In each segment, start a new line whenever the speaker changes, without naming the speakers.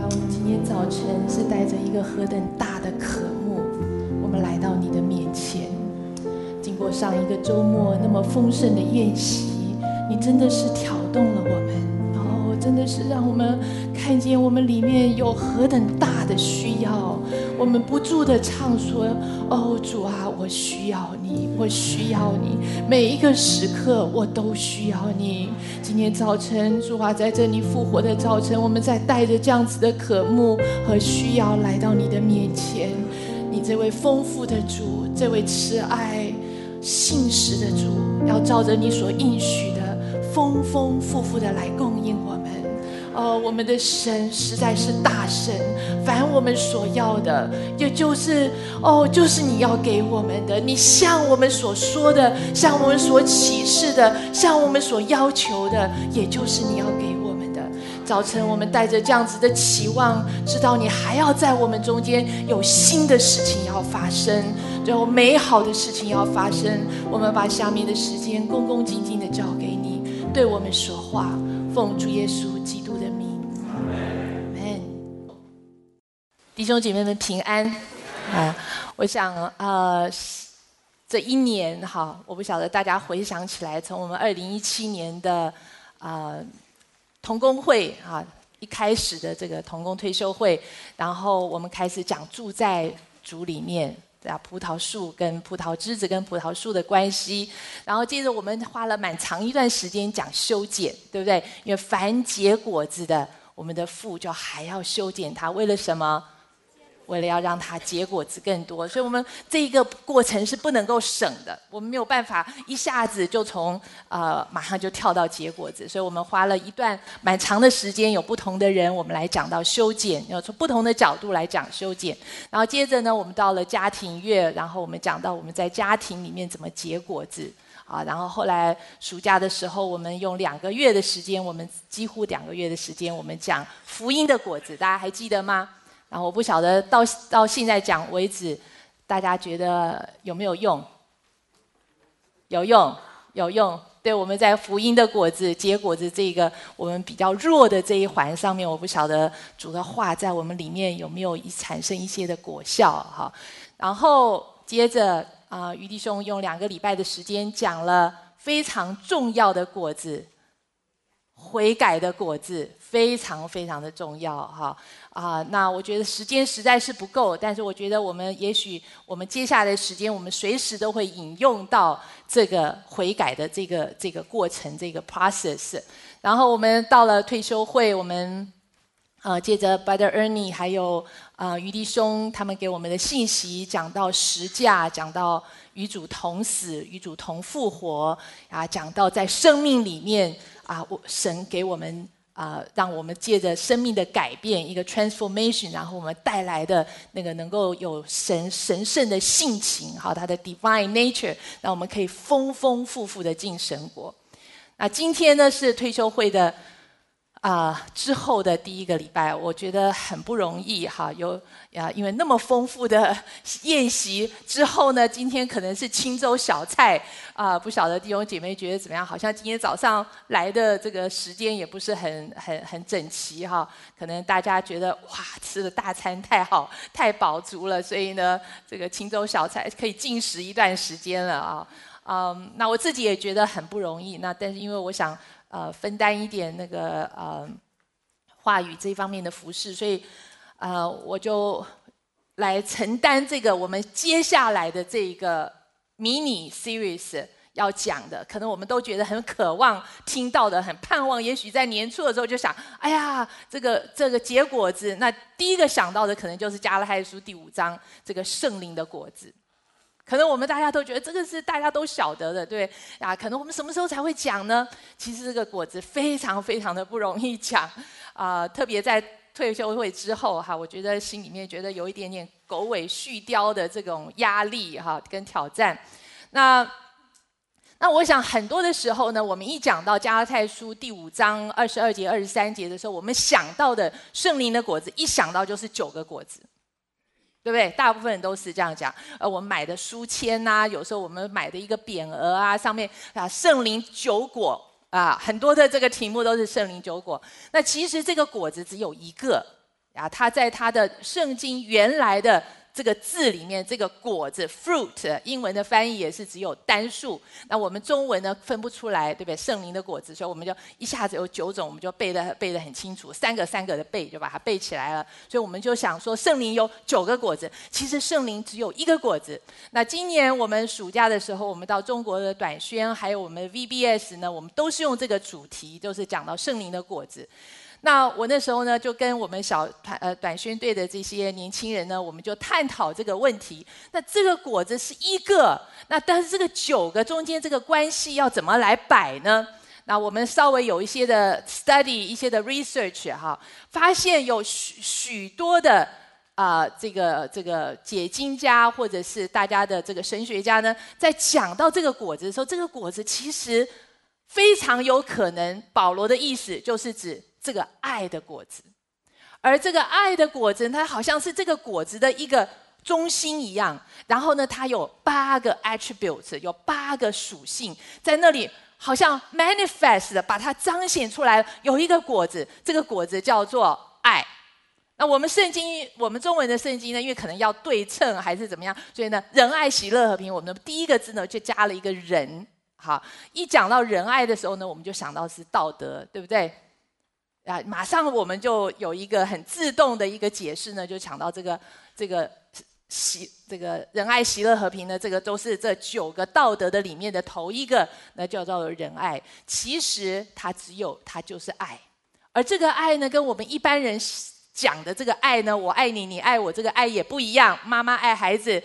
我们今天早晨是带着一个何等大的渴慕，我们来到你的面前。经过上一个周末那么丰盛的宴席，你真的是挑动了我们，真的是让我们看见我们里面有何等大的需要。我们不住地唱说：主啊，我需要你，我需要你，每一个时刻我都需要你。今天早晨，主啊，在这里复活的早晨，我们在带着这样子的渴慕和需要来到你的面前。你这位丰富的主，这位慈爱信实的主，要照着你所应许的丰丰富富的来供应我们。我们的神实在是大神，凡我们所要的，也就是就是你要给我们的。你向我们所说的，向我们所启示的，向我们所要求的，也就是你要给我们的。早晨我们带着这样子的期望，知道你还要在我们中间有新的事情要发生，有美好的事情要发生。我们把下面的时间恭恭敬敬的交给你，对我们说话，奉主耶稣基督的名。弟兄姐妹们平安。我想这一年我不晓得大家回想起来，从我们2017年的同工会一开始的这个同工退休会，然后我们开始讲住在主里面，葡萄树跟葡萄枝子跟葡萄树的关系，然后接着我们花了蛮长一段时间讲修剪，对不对？因为凡结果子的，我们的父就还要修剪它，为了什么？为了要让它结果子更多，所以我们这一个过程是不能够省的，我们没有办法一下子就从马上就跳到结果子，所以我们花了一段蛮长的时间，有不同的人我们来讲到修剪，要从不同的角度来讲修剪。然后接着呢，我们到了家庭月，然后我们讲到我们在家庭里面怎么结果子然后后来暑假的时候，我们用2个月的时间，我们几乎2个月的时间，我们讲福音的果子，大家还记得吗？然后我不晓得到现在讲为止，大家觉得有没有用？有用，有用。对，我们在福音的果子结果子这个我们比较弱的这一环上面，我不晓得主的话在我们里面有没有产生一些的果效然后接着于弟兄用2个礼拜的时间讲了非常重要的果子，悔改的果子，非常非常的重要那我觉得时间实在是不够，但是我觉得也许我们接下来的时间，我们随时都会引用到这个悔改的这个过程，这个 process。然后我们到了退休会，我们接着 Brother Ernie 还有于弟兄他们给我们的信息，讲到十架，讲到与主同死，与主同复活讲到在生命里面神给我们让我们借着生命的改变，一个 transformation， 然后我们带来的那个能够有神圣的性情它的 divine nature， 让我们可以丰丰富富的进神国。那今天呢是退休会的之后的第1个礼拜，我觉得很不容易因为那么丰富的宴席之后呢，今天可能是清粥小菜不晓得弟兄姐妹觉得怎么样？好像今天早上来的这个时间也不是很整齐可能大家觉得哇，吃的大餐太好，太饱足了，所以呢，这个清粥小菜可以进食一段时间了那我自己也觉得很不容易，但是因为我想分担一点那个话语这方面的服事，所以我就来承担这个我们接下来的这个 mini series 要讲的，可能我们都觉得很渴望听到的，很盼望，也许在年初的时候就想，哎呀，这个结果子，那第一个想到的可能就是加拉太书第5章这个圣灵的果子。可能我们大家都觉得这个是大家都晓得的，对可能我们什么时候才会讲呢？其实这个果子非常非常的不容易讲特别在退休会之后我觉得心里面觉得有一点点狗尾续貂的这种压力跟挑战。那我想很多的时候呢，我们一讲到加拉太书第5章22节23节的时候，我们想到的圣灵的果子，一想到就是9个果子。对不对？大部分人都是这样讲。我们买的书签有时候我们买的一个匾额上面圣灵9果很多的这个题目都是圣灵9果。那其实这个果子只有一个它在它的圣经原来的这个字里面，这个果子 fruit， 英文的翻译也是只有单数。那我们中文呢分不出来，对不对？圣灵的果子，所以我们就一下子有9种，我们就背得很清楚，三个的背就把它背起来了。所以我们就想说，圣灵有9个果子，其实圣灵只有1个果子。那今年我们暑假的时候，我们到中国的短宣，还有我们 VBS 呢，我们都是用这个主题，就是讲到圣灵的果子。那我那时候呢，就跟我们短宣队的这些年轻人呢，我们就探讨这个问题。那这个果子是1个，那但是这个9个中间这个关系要怎么来摆呢？那我们稍微有一些的 study， 一些的 research 哈，发现有许多的这个解经家或者是大家的这个神学家呢，在讲到这个果子的时候，这个果子其实非常有可能，保罗的意思就是指这个爱的果子，而这个爱的果子，它好像是这个果子的一个中心一样。然后呢，它有8个 attributes， 有8个属性，在那里好像 manifest 的把它彰显出来。有一个果子，这个果子叫做爱。那我们中文的圣经呢，因为可能要对称还是怎么样，所以呢，仁爱、喜乐、和平，我们的第一个字呢就加了一个仁。好，一讲到仁爱的时候呢，我们就想到是道德，对不对？马上我们就有一个很自动的一个解释呢，就想到这个仁爱、喜乐、和平呢，这个都是这9个道德的里面的头一个，那叫做仁爱。其实它就是爱，而这个爱呢，跟我们一般人讲的这个爱呢，我爱你，你爱我，这个爱也不一样。妈妈爱孩子，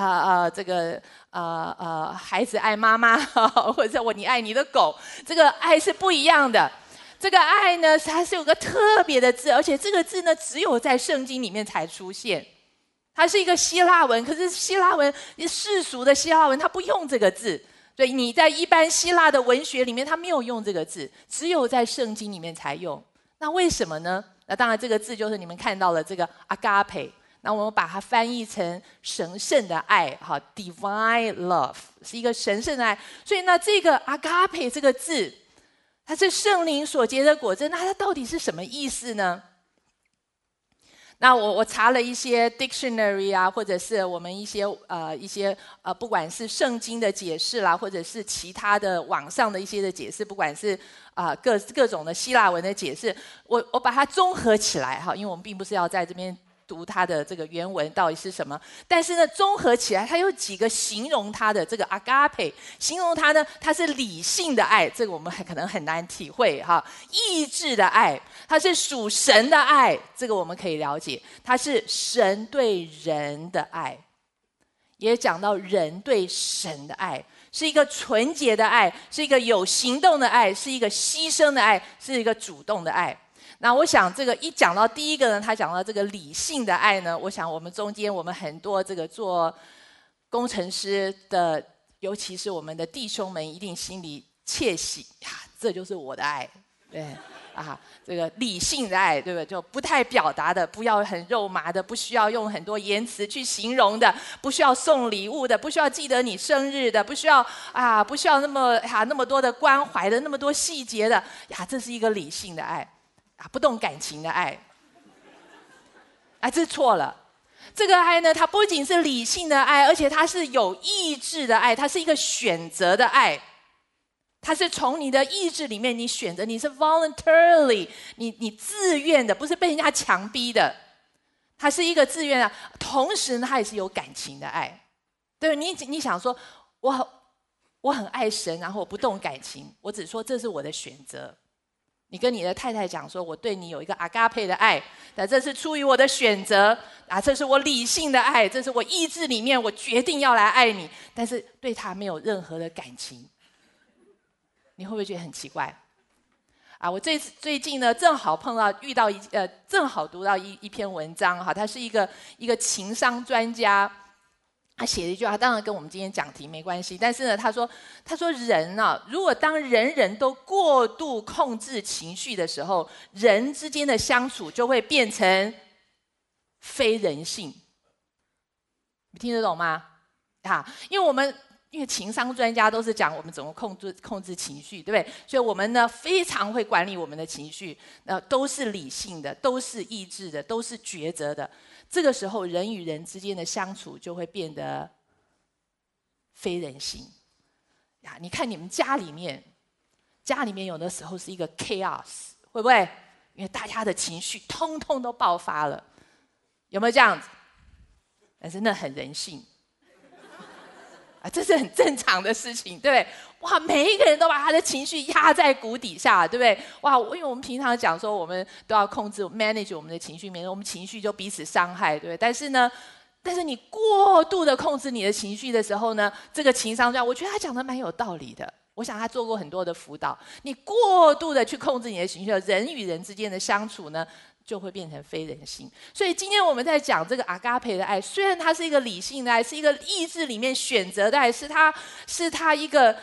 孩子爱妈妈，或者你爱你的狗，这个爱是不一样的。这个爱呢，它是有个特别的字，而且这个字呢，只有在圣经里面才出现。它是一个希腊文，可是希腊文世俗的希腊文，它不用这个字。所以你在一般希腊的文学里面，它没有用这个字，只有在圣经里面才用。那为什么呢？那当然，这个字就是你们看到了这个 agape。那我们把它翻译成神圣的爱，哈 ，divine love 是一个神圣的爱。所以呢，这个 agape 这个字，它是圣灵所结的果子，那它到底是什么意思呢？那我查了一些 dictionary 啊，或者是我们一些不管是圣经的解释啦，或者是其他的网上的一些的解释，不管是各种的希腊文的解释，我把它综合起来哈，因为我们并不是要在这边读它的这个原文到底是什么，但是呢，综合起来，它有几个形容它的这个 agape， 形容它呢，它是理性的爱，这个我们可能很难体会哈。意志的爱，它是属神的爱，这个我们可以了解，它是神对人的爱，也讲到人对神的爱，是一个纯洁的爱，是一个有行动的爱，是一个牺牲的爱，是一个主动的爱。那我想这个一讲到第一个呢，他讲到这个理性的爱呢，我想我们中间我们很多这个做工程师的，尤其是我们的弟兄们，一定心里窃喜呀，这就是我的爱，对这个理性的爱，对不对？就不太表达的，不要很肉麻的，不需要用很多言辞去形容的，不需要送礼物的，不需要记得你生日的，不需要那么多的关怀的，那么多细节的呀，这是一个理性的爱。不动感情的爱，这错了。这个爱呢，它不仅是理性的爱，而且它是有意志的爱，它是一个选择的爱。它是从你的意志里面，你选择，你是 voluntarily， 你自愿的，不是被人家强逼的。它是一个自愿的，同时呢，它也是有感情的爱。对，你想说，我很爱神，然后我不动感情，我只说这是我的选择。你跟你的太太讲说，我对你有一个 agape 的爱，但这是出于我的选择这是我理性的爱，这是我意志里面我决定要来爱你，但是对他没有任何的感情。你会不会觉得很奇怪？我最近呢，正好正好读到一篇文章哈，他是一个情商专家。他写了一句话，当然跟我们今天讲题没关系，但是呢，他说人如果当人人都过度控制情绪的时候，人之间的相处就会变成非人性。你听得懂吗？因为我们因为情商专家都是讲我们怎么控制情绪，对不对？所以我们呢非常会管理我们的情绪，都是理性的，都是意志的，都是抉择的。这个时候，人与人之间的相处就会变得非人性呀。你看你们家里面有的时候是一个 chaos， 会不会？因为大家的情绪通通都爆发了，有没有这样子？但是那很人性。这是很正常的事情，对不对？哇，每一个人都把他的情绪压在鼓底下，对不对？哇，因为我们平常讲说，我们都要控制 manage 我们的情绪，免得我们情绪就彼此伤害，对不对？但是你过度的控制你的情绪的时候呢，这个情商专家，我觉得他讲的蛮有道理的。我想他做过很多的辅导，你过度的去控制你的情绪，人与人之间的相处呢，就会变成非人性。所以今天我们在讲这个阿嘎培的爱，虽然它是一个理性的爱，是一个意志里面选择的爱，是它一个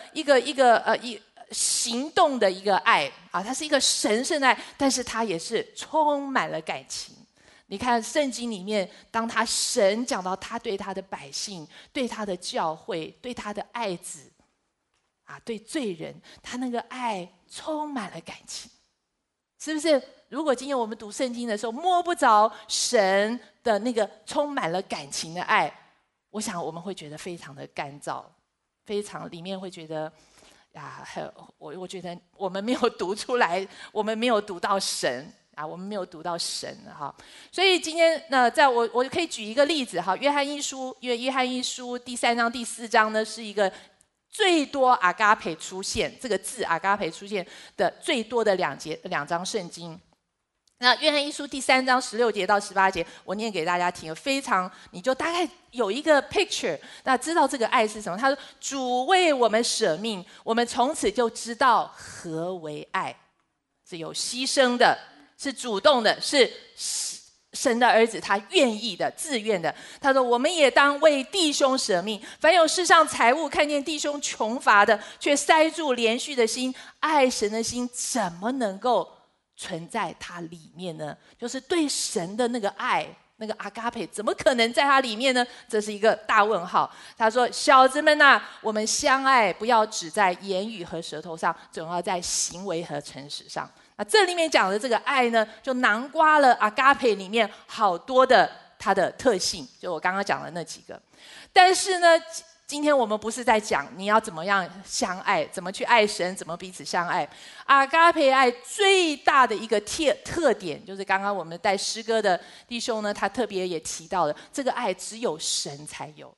行动的一个爱啊，它是一个神圣的爱，但是它也是充满了感情。你看圣经里面，当神讲到他对他的百姓、对他的教会、对他的爱子啊，对罪人，他那个爱充满了感情，是不是？如果今天我们读圣经的时候摸不着神的那个充满了感情的爱，我想我们会觉得非常的干燥，非常里面会觉得呀，我觉得我们没有读出来，我们没有读到神啊，我们没有读到神哈。所以今天呢，我可以举一个例子哈，约翰一书第3章第4章呢是一个最多阿嘎培出现这个字阿嘎培出现的最多的两章圣经。那约翰一书第3章16节到18节，我念给大家听，非常你就大概有一个 picture， 那知道这个爱是什么。他说：“主为我们舍命，我们从此就知道何为爱，是有牺牲的，是主动的，是神的儿子他愿意的、自愿的。”他说：“我们也当为弟兄舍命，凡有世上财物，看见弟兄穷乏的，却塞住连续的心，爱神的心怎么能够存在它里面呢？”就是对神的那个爱，那个阿嘎培，怎么可能在它里面呢？这是一个大问号。他说：“小子们啊，我们相爱，不要只在言语和舌头上，总要在行为和诚实上。”那这里面讲的这个爱呢，就囊括了阿嘎培里面好多的它的特性，就我刚刚讲的那几个。但是呢，今天我们不是在讲你要怎么样相爱，怎么去爱神，怎么彼此相爱。阿嘎培爱最大的一个特点，就是刚刚我们带诗歌的弟兄呢，他特别也提到了，这个爱只有神才有。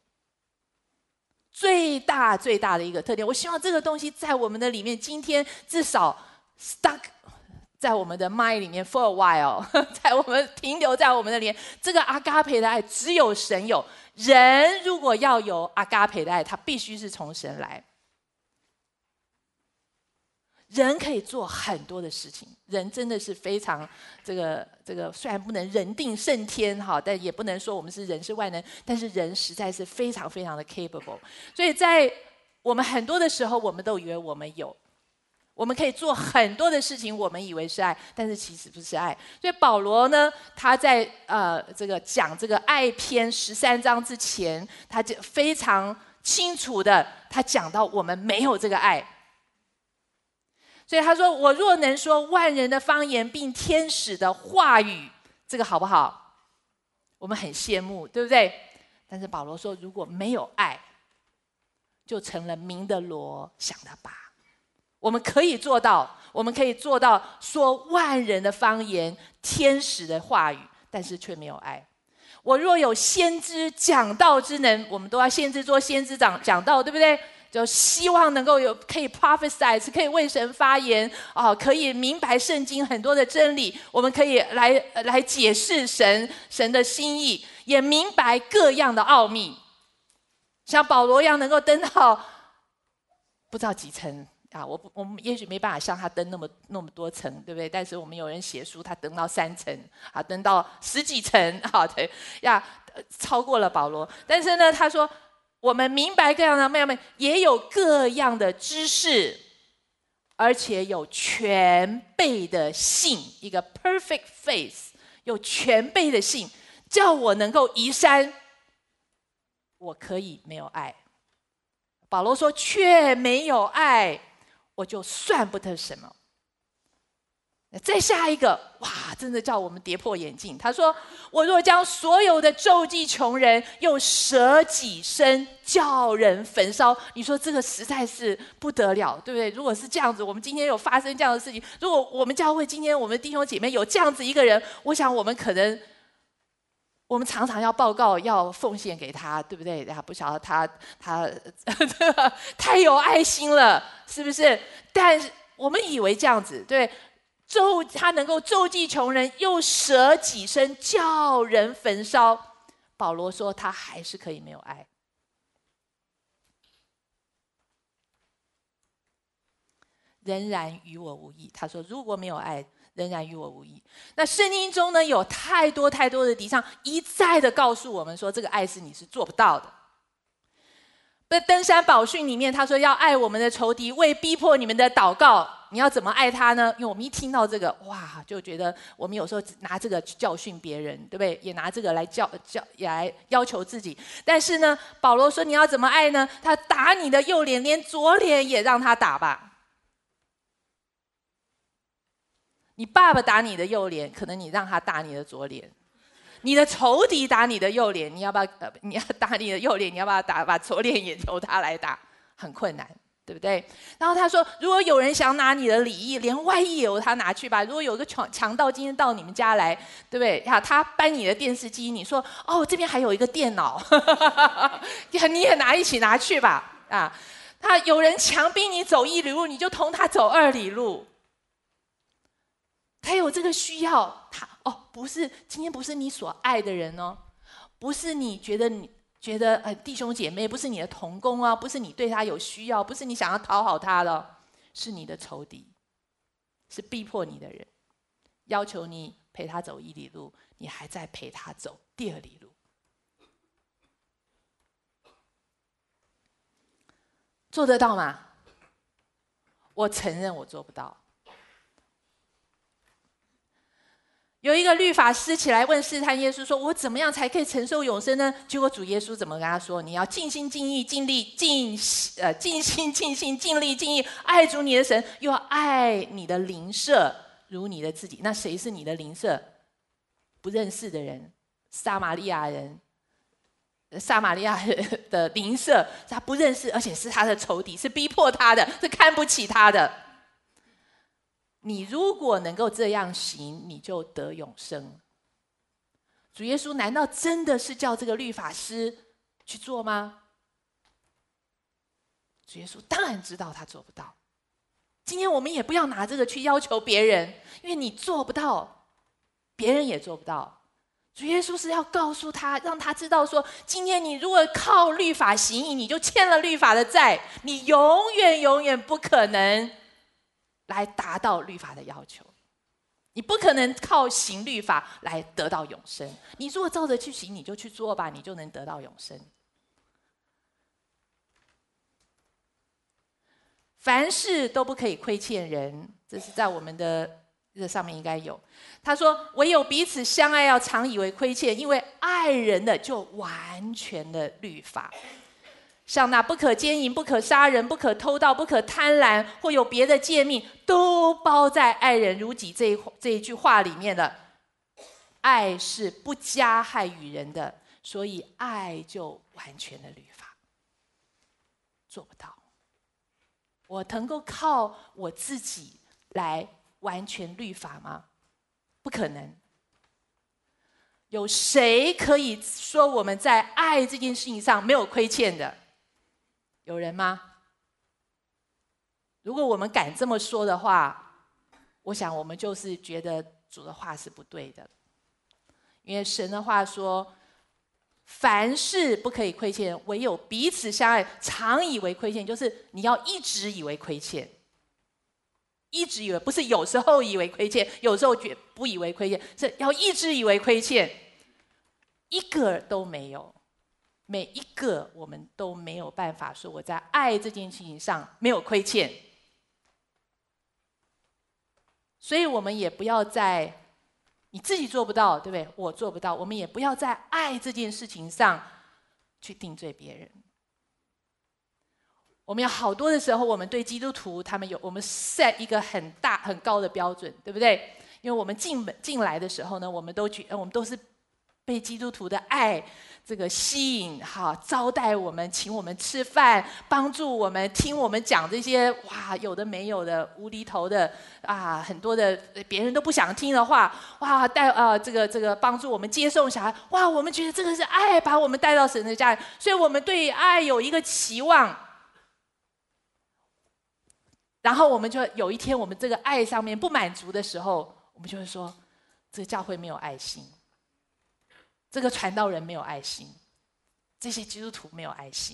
最大的一个特点，我希望这个东西在我们的里面，今天至少 stuck在我们的 mind 里面 for a while， 在我们停留在我们的里面。这个阿嘎培的爱只有神有，人如果要有阿嘎培的爱，他必须是从神来。人可以做很多的事情，人真的是非常这个虽然不能人定胜天哈，但也不能说我们是人是万能，但是人实在是非常非常的 capable。所以在我们很多的时候，我们都以为我们有。我们可以做很多的事情，我们以为是爱，但是其实不是爱。所以保罗呢，他在这个讲这个爱篇13章之前，他就非常清楚的，他讲到我们没有这个爱。所以他说：“我若能说万人的方言，并天使的话语，这个好不好？我们很羡慕，对不对？但是保罗说，如果没有爱，就成了鸣的锣，响的钹。我们可以做到，说万人的方言，天使的话语，但是却没有爱。我若有先知讲道之能，我们都要先知做先知讲道，对不对？就希望能够可以 prophesy， 可以为神发言可以明白圣经很多的真理，我们可以来解释神的心意，也明白各样的奥秘，像保罗一样能够登到不知道几层。我们也许没办法像他登那么多层，对不对？但是我们有人写书，他登到3层，登到10几层，对呀，超过了保罗。但是呢，他说我们明白各样的奥秘，也有各样的知识，而且有全备的信，一个 perfect faith， 有全备的信，叫我能够移山。我可以没有爱。 保罗说却没有爱，我就算不得什么。再下一个，哇，真的叫我们跌破眼镜。他说：“我若将所有的周济穷人，又舍己身，叫人焚烧。”你说这个实在是不得了，对不对？如果是这样子，我们今天有发生这样的事情，如果我们教会今天我们弟兄姐妹有这样子一个人，我想我们可能，我们常常要报告，要奉献给他，对不对？不晓得他太有爱心了，是不是？但是我们以为这样子，对。他能够周济穷人，又舍己身，叫人焚烧。保罗说他还是可以没有爱，仍然与我无益。他说如果没有爱，仍然与我无益。那圣经中呢，有太多太多的地方一再的告诉我们说，这个爱是你是做不到的。在登山宝训里面，他说要爱我们的仇敌，为逼迫你们的祷告。你要怎么爱他呢？因为我们一听到这个，哇，就觉得我们有时候拿这个去教训别人，对不对？也拿这个来也来要求自己。但是呢，保罗说你要怎么爱呢？他打你的右脸，连左脸也让他打吧。你爸爸打你的右脸，可能你让他打你的左脸。你的仇敌打你的右脸，你要不要？你要打你的右脸，你要不要把左脸也由他来打？很困难，对不对？然后他说，如果有人想拿你的礼衣，连外衣也由他拿去吧。如果有个强盗今天到你们家来，对不对？他搬你的电视机，你说哦，这边还有一个电脑，你也一起拿去吧。啊，他有人强逼你走1里路，你就同他走2里路。他有这个需要，不是今天不是你所爱的人哦，不是你觉得弟兄姐妹，不是你的同工啊，不是你对他有需要，不是你想要讨好他的，是你的仇敌，是逼迫你的人，要求你陪他走1里路，你还在陪他走第2里路，做得到吗？我承认我做不到。有一个律法师起来问试探耶稣说：“我怎么样才可以承受永生呢？”结果主耶稣怎么跟他说？你要尽心尽意尽力尽心尽性尽力尽意爱主你的神，又要爱你的邻舍如你的自己。那谁是你的邻舍？不认识的人，撒玛利亚人的邻舍，他不认识，而且是他的仇敌，是逼迫他的，是看不起他的。你如果能够这样行，你就得永生。主耶稣难道真的是叫这个律法师去做吗？主耶稣当然知道他做不到。今天我们也不要拿这个去要求别人，因为你做不到，别人也做不到。主耶稣是要告诉他，让他知道说，今天你如果靠律法行义，你就欠了律法的债，你永远永远不可能来达到律法的要求，你不可能靠行律法来得到永生。你如果照着去行，你就去做吧，你就能得到永生。凡事都不可以亏欠人，这是在我们的这上面应该有。他说，唯有彼此相爱，要常以为亏欠，因为爱人的就完全的律法。像那不可奸淫、不可杀人、不可偷盗、不可贪婪，或有别的诫命，都包在爱人如己这一句话里面了。爱是不加害于人的，所以爱就完全的律法。做不到，我能够靠我自己来完全律法吗？不可能。有谁可以说我们在爱这件事情上没有亏欠的？有人吗？如果我们敢这么说的话，我想我们就是觉得主的话是不对的。因为神的话说，凡事不可以亏欠，唯有彼此相爱，常以为亏欠，就是你要一直以为亏欠，一直以为，不是有时候以为亏欠，有时候不以为亏欠，是要一直以为亏欠，一个都没有。每一个我们都没有办法说我在爱这件事情上没有亏欠，所以我们也不要在你自己做不到，对不对？我做不到，我们也不要在爱这件事情上去定罪别人。 我们有好多的时候，我们对基督徒我们 set 一个很大很高的标准，对不对？因为我们进来的时候呢，我们都是被基督徒的爱这个吸引，招待我们，请我们吃饭，帮助我们，听我们讲这些有的没有的无厘头的很多的别人都不想听的话，这个帮助我们接送小孩，我们觉得这个是爱，把我们带到神的家里，所以我们对爱有一个期望。然后我们就有一天，我们这个爱上面不满足的时候，我们就会说，这个教会没有爱心，这个传道人没有爱心，这些基督徒没有爱心。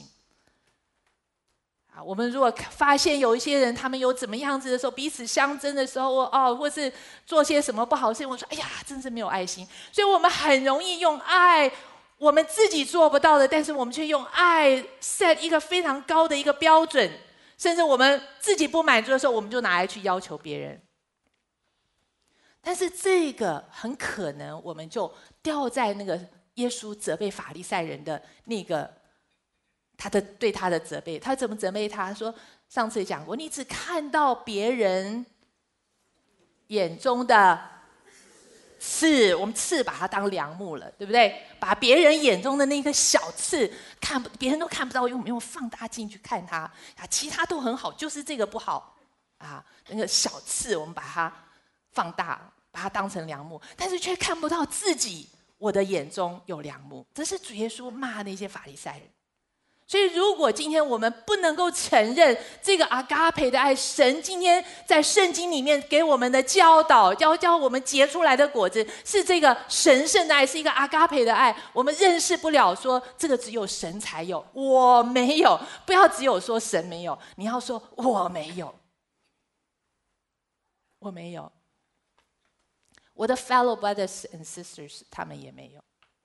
我们如果发现有一些人他们有怎么样子的时候，彼此相争的时候，或是做些什么不好的事情，我说哎呀，真是没有爱心。所以我们很容易用爱，我们自己做不到的，但是我们却用爱 set 一个非常高的一个标准。甚至我们自己不满足的时候，我们就拿来去要求别人。但是这个很可能我们就掉在那个耶稣责备法利赛人的那个对他的责备。他怎么责备他？说上次也讲过，你只看到别人眼中的刺，我们刺把它当梁木了，对不对？把别人眼中的那个小刺别人都看不到，用放大镜去看它其他都很好，就是这个不好那个小刺我们把它放大，把它当成梁木，但是却看不到自己，我的眼中有梁木。这是主耶稣骂那些法利赛人。所以如果今天我们不能够承认这个阿嘎培的爱，神今天在圣经里面给我们的教导，教我们结出来的果子是这个神圣的爱，是一个阿嘎培的爱，我们认识不了说这个只有神才有，我没有。不要只有说神没有，你要说我没有，我没有，我的 fellow brothers and sisters 他们也没有，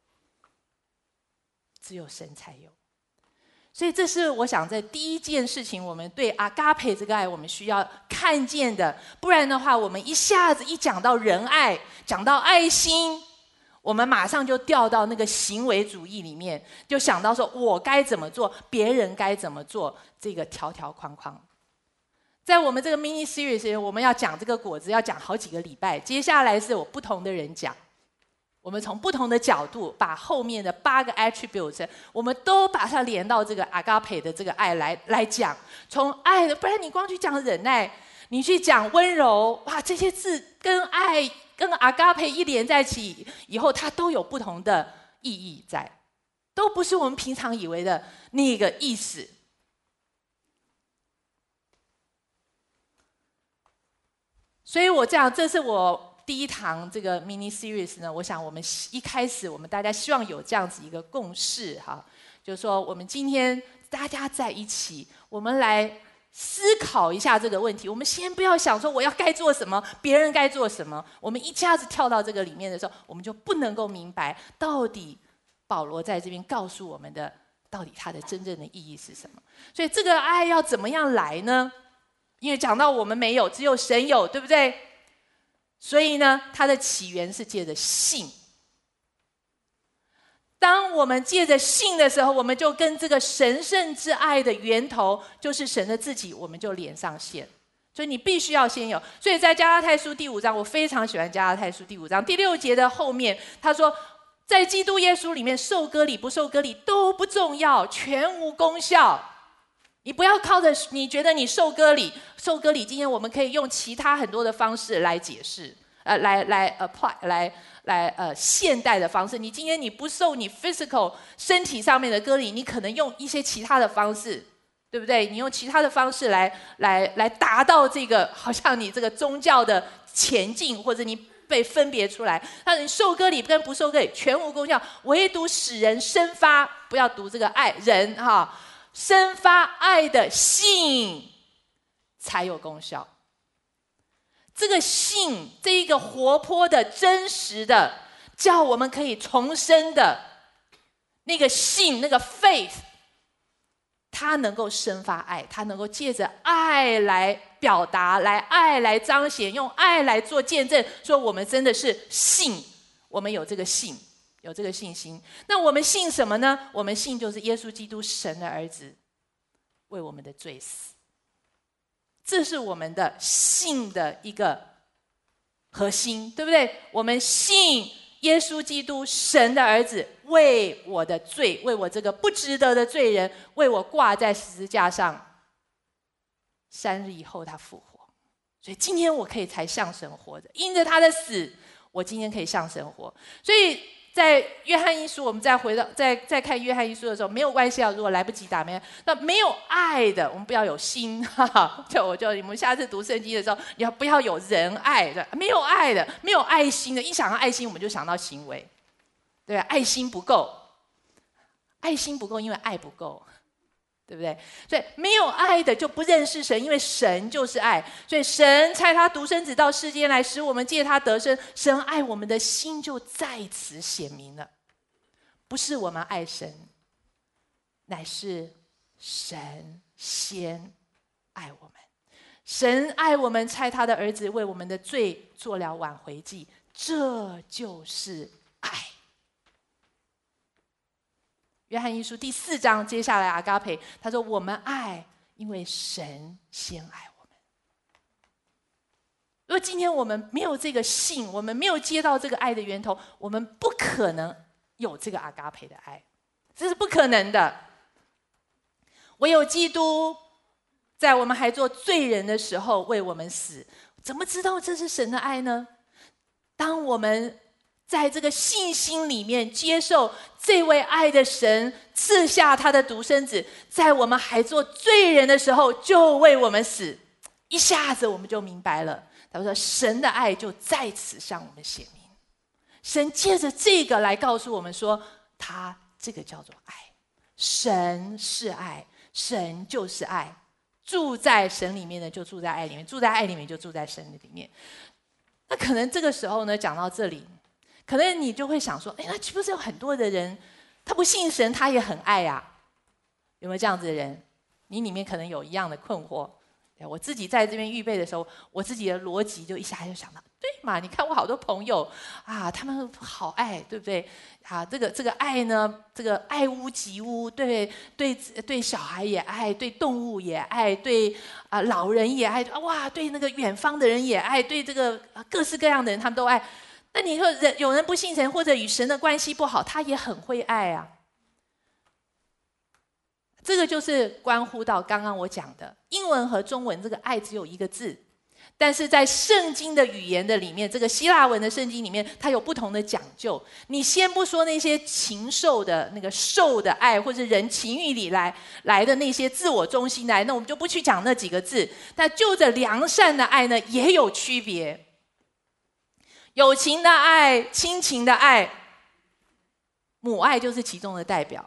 只有神才有。所以这是我想在第一件事情，我们对阿嘎培这个爱我们需要看见的。不然的话，我们一下子一讲到仁爱，讲到爱心，我们马上就掉到那个行为主义里面，就想到说我该怎么做，别人该怎么做，这个条条框框。在我们这个 mini series 我们要讲这个果子，要讲好几个礼拜。接下来是我不同的人讲，我们从不同的角度把后面的8个 attributes 我们都把它连到这个阿嘎培的这个爱来讲。从爱的，不然你光去讲忍耐，你去讲温柔，这些字跟爱跟阿嘎培一连在一起以后，它都有不同的意义在，都不是我们平常以为的那个意思。所以我这是我第一堂这个 mini series 呢，我想我们一开始我们大家希望有这样子一个共识就是说我们今天大家在一起，我们来思考一下这个问题。我们先不要想说我要该做什么，别人该做什么。我们一下子跳到这个里面的时候，我们就不能够明白到底保罗在这边告诉我们的，到底它的真正的意义是什么。所以这个爱要怎么样来呢？因为讲到我们没有，只有神有，对不对？所以呢，它的起源是借着信。当我们借着信的时候，我们就跟这个神圣之爱的源头，就是神的自己，我们就连上线。所以你必须要先有。所以在加拉太书第5章，我非常喜欢加拉太书第5章第6节的后面，他说，在基督耶稣里面，受割礼不受割礼都不重要，全无功效。你不要靠着你觉得你受割礼，今天我们可以用其他很多的方式来解释，来 apply， 来现代的方式。你今天你不受你 physical 身体上面的割礼，你可能用一些其他的方式，对不对？你用其他的方式来达到这个，好像你这个宗教的前进，或者你被分别出来。但你受割礼跟不受割礼全无功效，唯独使人生发，不要读这个爱人生发爱的信才有功效。这个信，这一个活泼的真实的叫我们可以重生的那个信，那个 faith， 它能够生发爱，它能够借着爱来表达，爱来彰显，用爱来做见证，说我们真的是信，我们有这个信，有这个信心。那我们信什么呢？我们信就是耶稣基督神的儿子， 为我们的罪死。这是我们的信的一个核心，对不对？我们信耶稣基督，神的儿子，为我的罪，为我这个不值得的罪人，为我挂在十字架上，3日以后他复活。所以今天我可以才向神活着，因着他的死，我今天可以向神活。所以在约翰一书，我们再看约翰一书的时候，没有关系啊。如果来不及打没，那没有爱的，我们不要有心。就你们下次读圣经的时候，你不要有仁爱的，没有爱的，没有爱心的。一想到爱心，我们就想到行为，对吧？爱心不够，爱心不够，因为爱不够。对不对？所以没有爱的就不认识神，因为神就是爱。所以神差他独生子到世间来，使我们借他得生。神爱我们的心就在此显明了，不是我们爱神，乃是神先爱我们。神爱我们，差他的儿子为我们的罪做了挽回祭，这就是爱。约翰一书第4章，接下来阿嘎培他说：“我们爱，因为神先爱我们。”如果今天我们没有这个信，我们没有接到这个爱的源头，我们不可能有这个阿嘎培的爱，这是不可能的。唯有基督在我们还做罪人的时候为我们死，怎么知道这是神的爱呢？当我们在这个信心里面接受这位爱的神赐下他的独生子，在我们还做罪人的时候就为我们死，一下子我们就明白了。他说神的爱就在此向我们显明，神借着这个来告诉我们说，他这个叫做爱。神是爱，神就是爱，住在神里面的就住在爱里面，住在爱里面就住在神的里面。那可能这个时候呢，讲到这里，可能你就会想说，那岂不是有很多的人他不信神，他也很爱啊？有没有这样子的人？你里面可能有一样的困惑。我自己在这边预备的时候，我自己的逻辑就一下就想到，对嘛？你看我好多朋友啊，他们好爱，对不对？啊，这个爱呢，这个爱屋及乌，对小孩也爱，对动物也爱，对老人也爱，哇，对那个远方的人也爱，对这个各式各样的人他们都爱。那你说有人不信神，或者与神的关系不好，他也很会爱啊。这个就是关乎到刚刚我讲的，英文和中文这个爱只有一个字，但是在圣经的语言的里面，这个希腊文的圣经里面，它有不同的讲究。你先不说那些情兽的那个兽的爱，或者人情欲里来的那些自我中心的爱，那我们就不去讲那几个字。但就着良善的爱呢，也有区别。友情的爱、亲情的爱，母爱就是其中的代表。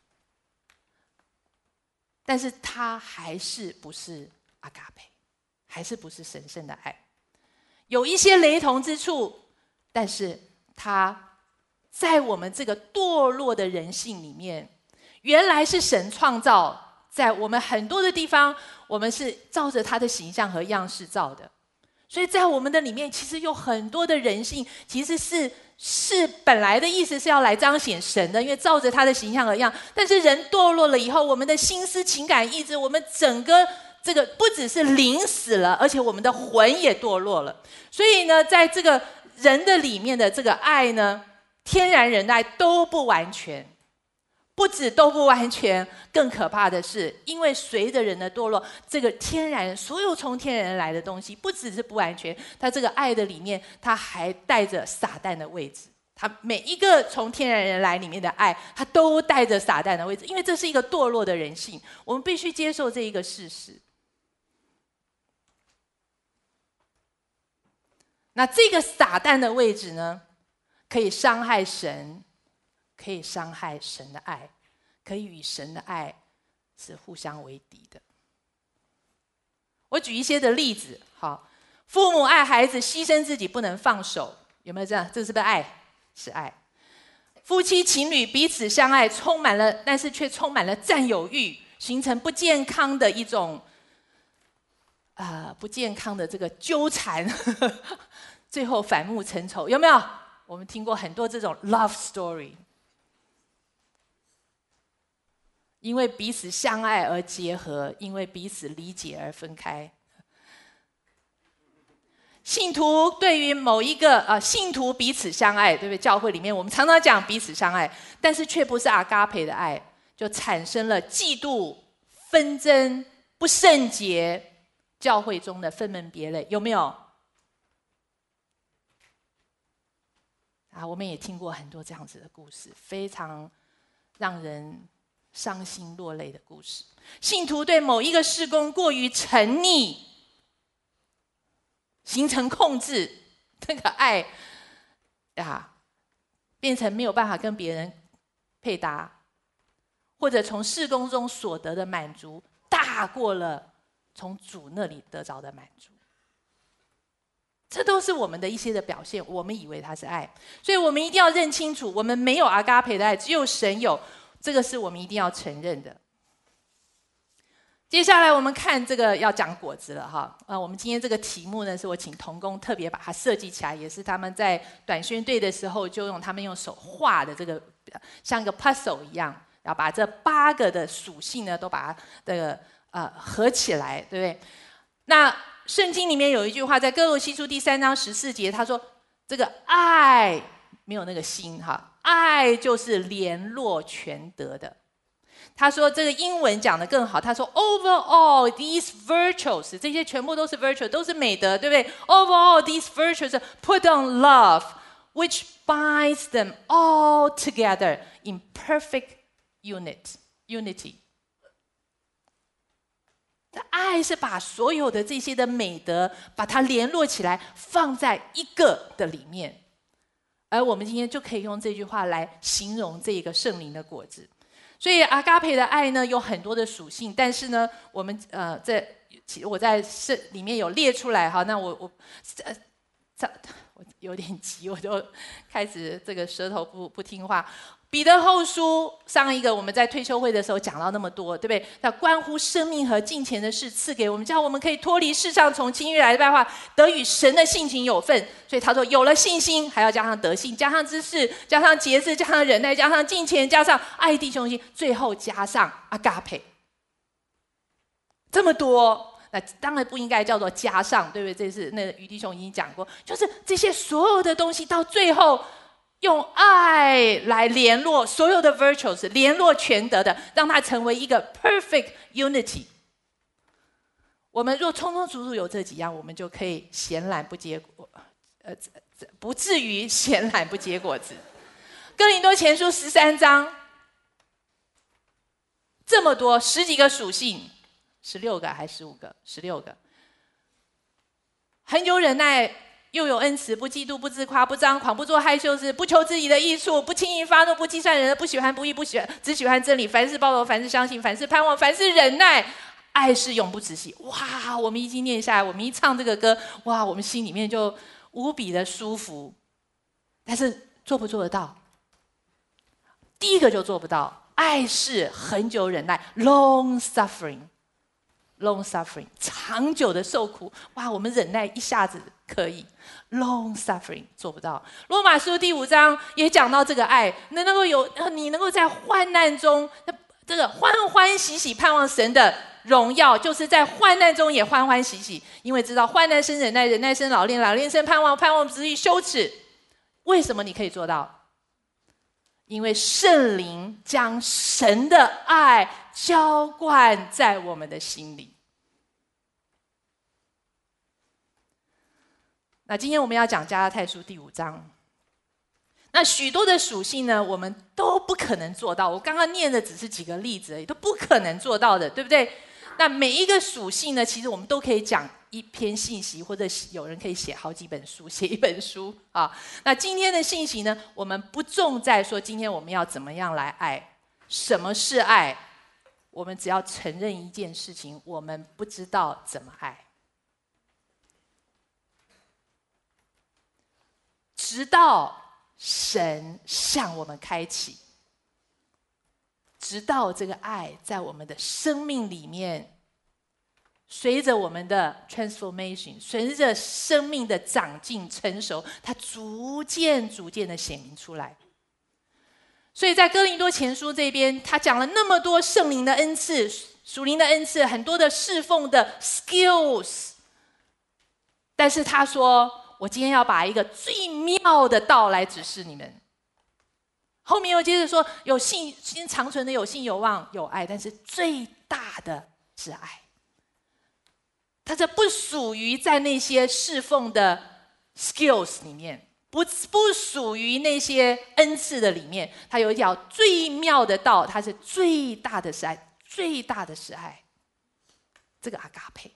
但是它还是不是阿嘎培，还是不是神圣的爱，有一些雷同之处，但是它在我们这个堕落的人性里面，原来是神创造，在我们很多的地方，我们是照着他的形象和样式造的，所以在我们的里面，其实有很多的人性，其实是本来的意思是要来彰显神的，因为照着他的形象而样。但是人堕落了以后，我们的心思、情感、意志，我们整个这个不只是灵死了，而且我们的魂也堕落了。所以呢，在这个人的里面的这个爱呢，天然人的爱都不完全。不止都不完全，更可怕的是，因为随着人的堕落，这个天然所有从天然来的东西，不只是不完全，它这个爱的里面，它还带着撒旦的位置。它每一个从天然人来里面的爱，它都带着撒旦的位置，因为这是一个堕落的人性，我们必须接受这一个事实。那这个撒旦的位置呢，可以伤害神。可以伤害神的爱，可以与神的爱是互相为敌的。我举一些的例子，好，父母爱孩子，牺牲自己不能放手，有没有这样？这是不是爱？是爱。夫妻情侣彼此相爱，但是却充满了占有欲，形成不健康的一种不健康的这个纠缠，最后反目成仇，有没有？我们听过很多这种 love story。 因为彼此相爱而结合，因为彼此理解而分开。信徒对于某一个信徒彼此相爱，对不对？教会里面我们常常讲彼此相爱，但是却不是阿嘎培的爱，就产生了嫉妒、纷争、不圣洁，教会中的分门别类，有没有？我们也听过很多这样子的故事，非常让人伤心落泪的故事。信徒对某一个事工过于沉溺，形成控制，那个爱变成没有办法跟别人配搭，或者从事工中所得的满足大过了从主那里得着的满足。这都是我们的一些的表现，我们以为它是爱，所以我们一定要认清楚，我们没有阿嘎培的爱，只有神有，这个是我们一定要承认的。接下来我们看这个要讲果子了哈，我们今天这个题目呢，是我请同工特别把它设计起来，也是他们在短宣队的时候就他们用手画的这个像一个 puzzle 一样，然后把这8个的属性呢都把它这个合起来，对不对？那圣经里面有一句话，在哥罗西书第3章14节，他说：“这个爱没有那个心哈，爱就是联络全德的。”他说这个英文讲得更好，他说 ：“Overall these virtues， 这些全部都是 virtue， 都是美德，对不对 ？Overall these virtues put on love, which binds them all together in perfect unity。”爱是把所有的这些的美德把它联络起来，放在一个的里面。而我们今天就可以用这句话来形容这个圣灵的果子。所以阿嘎培的爱呢有很多的属性，但是呢，我们我在里面有列出来哈。那我有点急，我就开始这个舌头不听话。彼得后书上一个我们在退休会的时候讲到那么多，对不对？那关乎生命和金钱的事赐给我们，叫我们可以脱离世上从情欲来的败坏，得与神的性情有份。所以他说，有了信心，还要加上德性，加上知识，加上节制，加上忍耐，加上金钱，加上爱弟兄心，最后加上阿嘎培。这么多，那当然不应该叫做加上，对不对？这是那个于弟兄已经讲过，就是这些所有的东西到最后。用爱来联络所有的 virtues， 联络全德的，让它成为一个 perfect unity。我们若充充足足有这几样，我们就可以闲懒不结果，不至于闲懒不结果子。哥林多前书13章，这么多10几个属性，16个还是15个？16个。恒久忍耐。又有恩慈，不嫉妒，不自夸，不张狂，不做害羞事，不求自己的益处，不轻易发怒，不计算人的，不喜欢不义，只喜欢真理。凡事包容，凡事相信，凡事盼望，凡事忍耐。爱是永不止息。哇！我们一经念下来，我们一唱这个歌，哇，我们心里面就无比的舒服。但是做不做得到？第一个就做不到。爱是恒久忍耐 ，long suffering。long suffering， 长久的受苦。哇，我们忍耐一下子可以 ，long suffering 做不到。罗马书第5章也讲到这个爱，你能够在患难中，这个欢欢喜喜盼望神的荣耀，就是在患难中也欢欢喜喜，因为知道患难生忍耐，忍耐生老练，老练生盼望，盼望不至于羞耻。为什么你可以做到？因为圣灵将神的爱浇灌在我们的心里。那今天我们要讲加拉太书第5章。那许多的属性呢，我们都不可能做到。我刚刚念的只是几个例子而已，都不可能做到的，对不对？那每一个属性呢，其实我们都可以讲一篇信息，或者有人可以写好几本书，写一本书啊。那今天的信息呢，我们不重在说今天我们要怎么样来爱，什么是爱，我们只要承认一件事情，我们不知道怎么爱，直到神向我们开启，直到这个爱在我们的生命里面，随着我们的 transformation， 随着生命的长进成熟，它逐渐的显明出来。 所以在哥林多前书这边，他讲了那么多圣灵的恩赐、属灵的恩赐，很多的侍奉的 skills， 但是他说，我今天要把一个最妙的道来指示你们。后面又接着说，有信心长存的，有信有望有爱，但是最大的是爱。它这不属于在那些侍奉的 skills 里面，不属于那些恩赐的里面，它有一条最妙的道，它是最大的是爱，最大的是爱，这个阿嘎佩。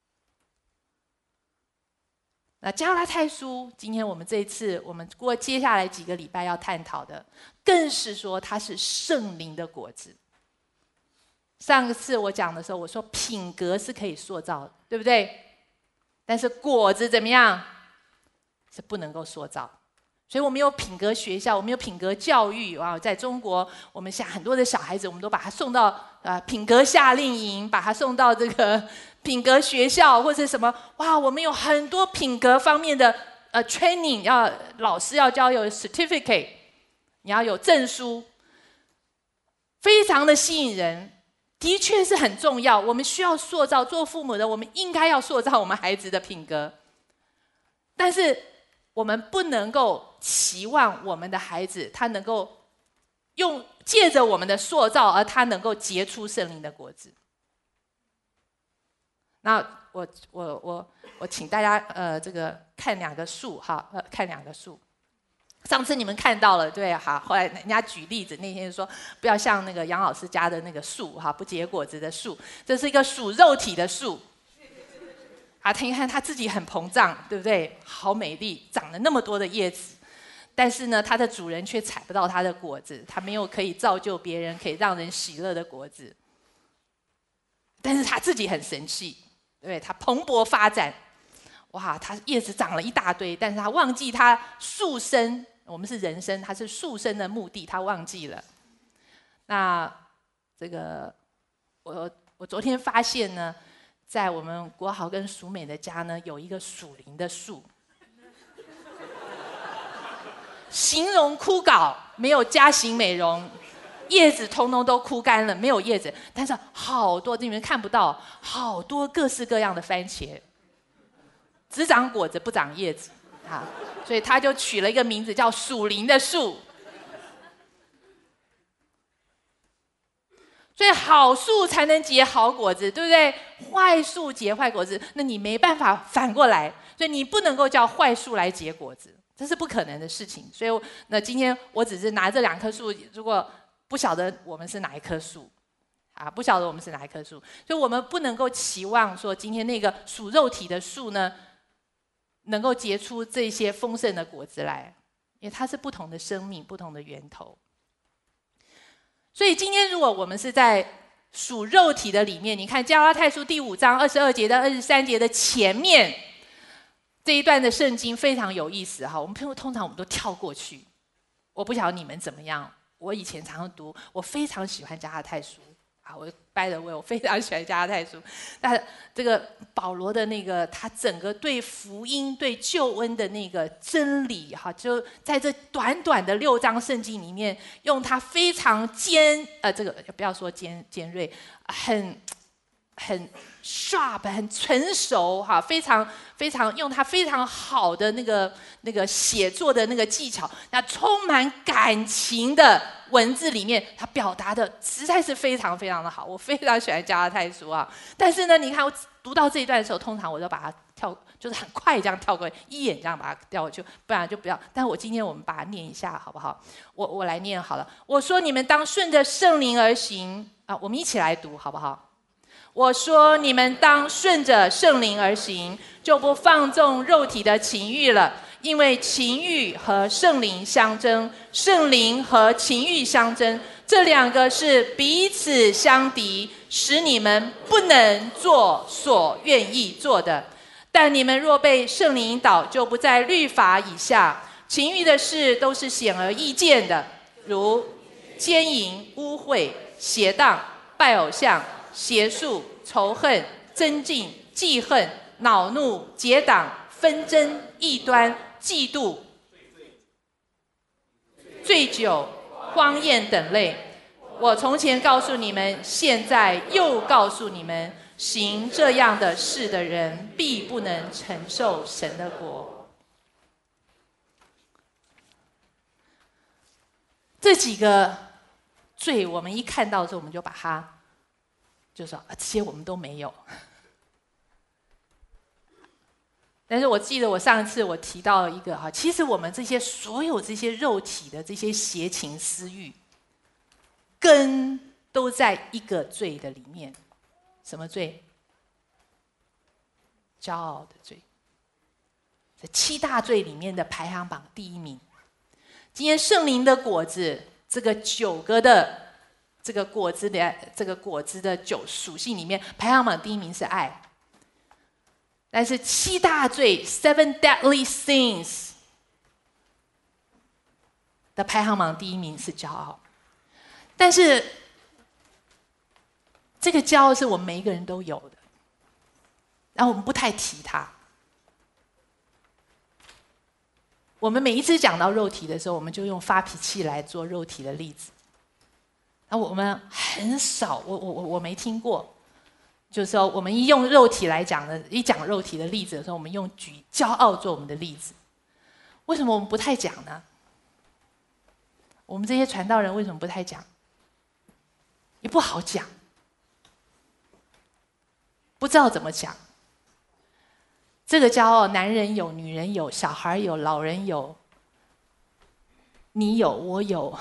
那加拉太书，今天我们这一次，我们过接下来几个礼拜要探讨的，更是说它是圣灵的果子。上次我讲的时候，我说品格是可以塑造的，对不对？但是果子怎么样，是不能够塑造。所以我们有品格学校，我们有品格教育啊。在中国，我们现在很多的小孩子，我们都把他送到品格夏令营，把他送到这个品格学校或者什么。哇，我们有很多品格方面的training， 老师要教有 certificate， 你要有证书，非常的吸引人，的确是很重要。我们需要塑造，做父母的，我们应该要塑造我们孩子的品格，但是我们不能够期望我们的孩子他能够借着我们的塑造，而他能够结出圣灵的果子。那我请大家这个看两个树哈，看两个树。上次你们看到了，对，好，后来人家举例子，那天就说不要像那个杨老师家的那个树哈，不结果子的树，这是一个属肉体的树。啊，你看它自己很膨胀，对不对？好美丽，长了那么多的叶子，但是呢，它的主人却采不到它的果子，它没有可以造就别人、可以让人喜乐的果子。但是它自己很神气，对不对？它蓬勃发展，哇，它叶子长了一大堆，但是它忘记它树生，我们是人生，它是树生的目的，它忘记了。那这个我昨天发现呢，在我们国豪跟淑美的家呢，有一个属灵的树，形容枯槁，没有加型美容，叶子通通都枯干了，没有叶子，但是好多你们看不到，好多各式各样的番茄，只长果子不长叶子啊，所以他就取了一个名字叫属灵的树。所以好树才能结好果子，对不对？坏树结坏果子，那你没办法反过来，所以你不能够叫坏树来结果子，这是不可能的事情。所以那今天我只是拿这两棵树，如果不晓得我们是哪一棵树啊，不晓得我们是哪一棵树，所以我们不能够期望说今天那个属肉体的树呢，能够结出这些丰盛的果子来，因为它是不同的生命，不同的源头。所以今天如果我们是在属肉体的里面，你看加拉太书第5章22节到23节的前面这一段的圣经非常有意思哈，我们通常我们都跳过去。我不晓得你们怎么样，我以前常常读，我非常喜欢加拉太书啊，我by the way，我非常喜欢加拉太书。但这个保罗的那个他整个对福音、对救恩的那个真理哈，就在这短短的6章圣经里面，用他非常这个不要说尖锐，很 sharp， 很成熟哈，非常用他非常好的那个写作的那个技巧，那充满感情的文字里面，他表达的实在是非常非常的好，我非常喜欢加拉太书啊。但是呢，你看我读到这一段的时候，通常我就把它跳，就是很快这样跳过去，一眼这样把它跳过去，不然就不要。但是我今天我们把它念一下好不好？我来念好了。我说你们当顺着圣灵而行啊，我们一起来读好不好？我说你们当顺着圣灵而行，就不放纵肉体的情欲了，因为情欲和圣灵相争，圣灵和情欲相争，这两个是彼此相敌，使你们不能做所愿意做的。但你们若被圣灵引导，就不在律法以下。情欲的事都是显而易见的，如奸淫、污秽、邪荡、拜偶像、邪术、仇恨、争竞、记恨、恼怒、结党、纷争、异端、嫉妒、醉酒、 荒宴等类。我从前告诉你们，现在又告诉你们，行这样的事的人，必不能承受神的国。这几个罪，我们一看到的时候，我们就把它，就说这些我们都没有。但是我记得我上一次我提到了一个哈，其实我们这些所有这些肉体的这些邪情私欲，根都在一个罪的里面。什么罪？骄傲的罪。这7大罪里面的排行榜第1名。今天圣灵的果子，这个9个的这个果子的9属性里面，排行榜第1名是爱。但是7大罪 （Seven Deadly Sins） 的排行榜第1名是骄傲。但是这个骄傲是我们每一个人都有的，然后我们不太提它。我们每一次讲到肉体的时候，我们就用发脾气来做肉体的例子。然后我们很少，我没听过。就是说，我们一用肉体来讲的，一讲肉体的例子的时候，我们用举骄傲做我们的例子。为什么我们不太讲呢？我们这些传道人为什么不太讲？也不好讲，不知道怎么讲。这个骄傲，男人有，女人有，小孩有，老人有，你有，我有，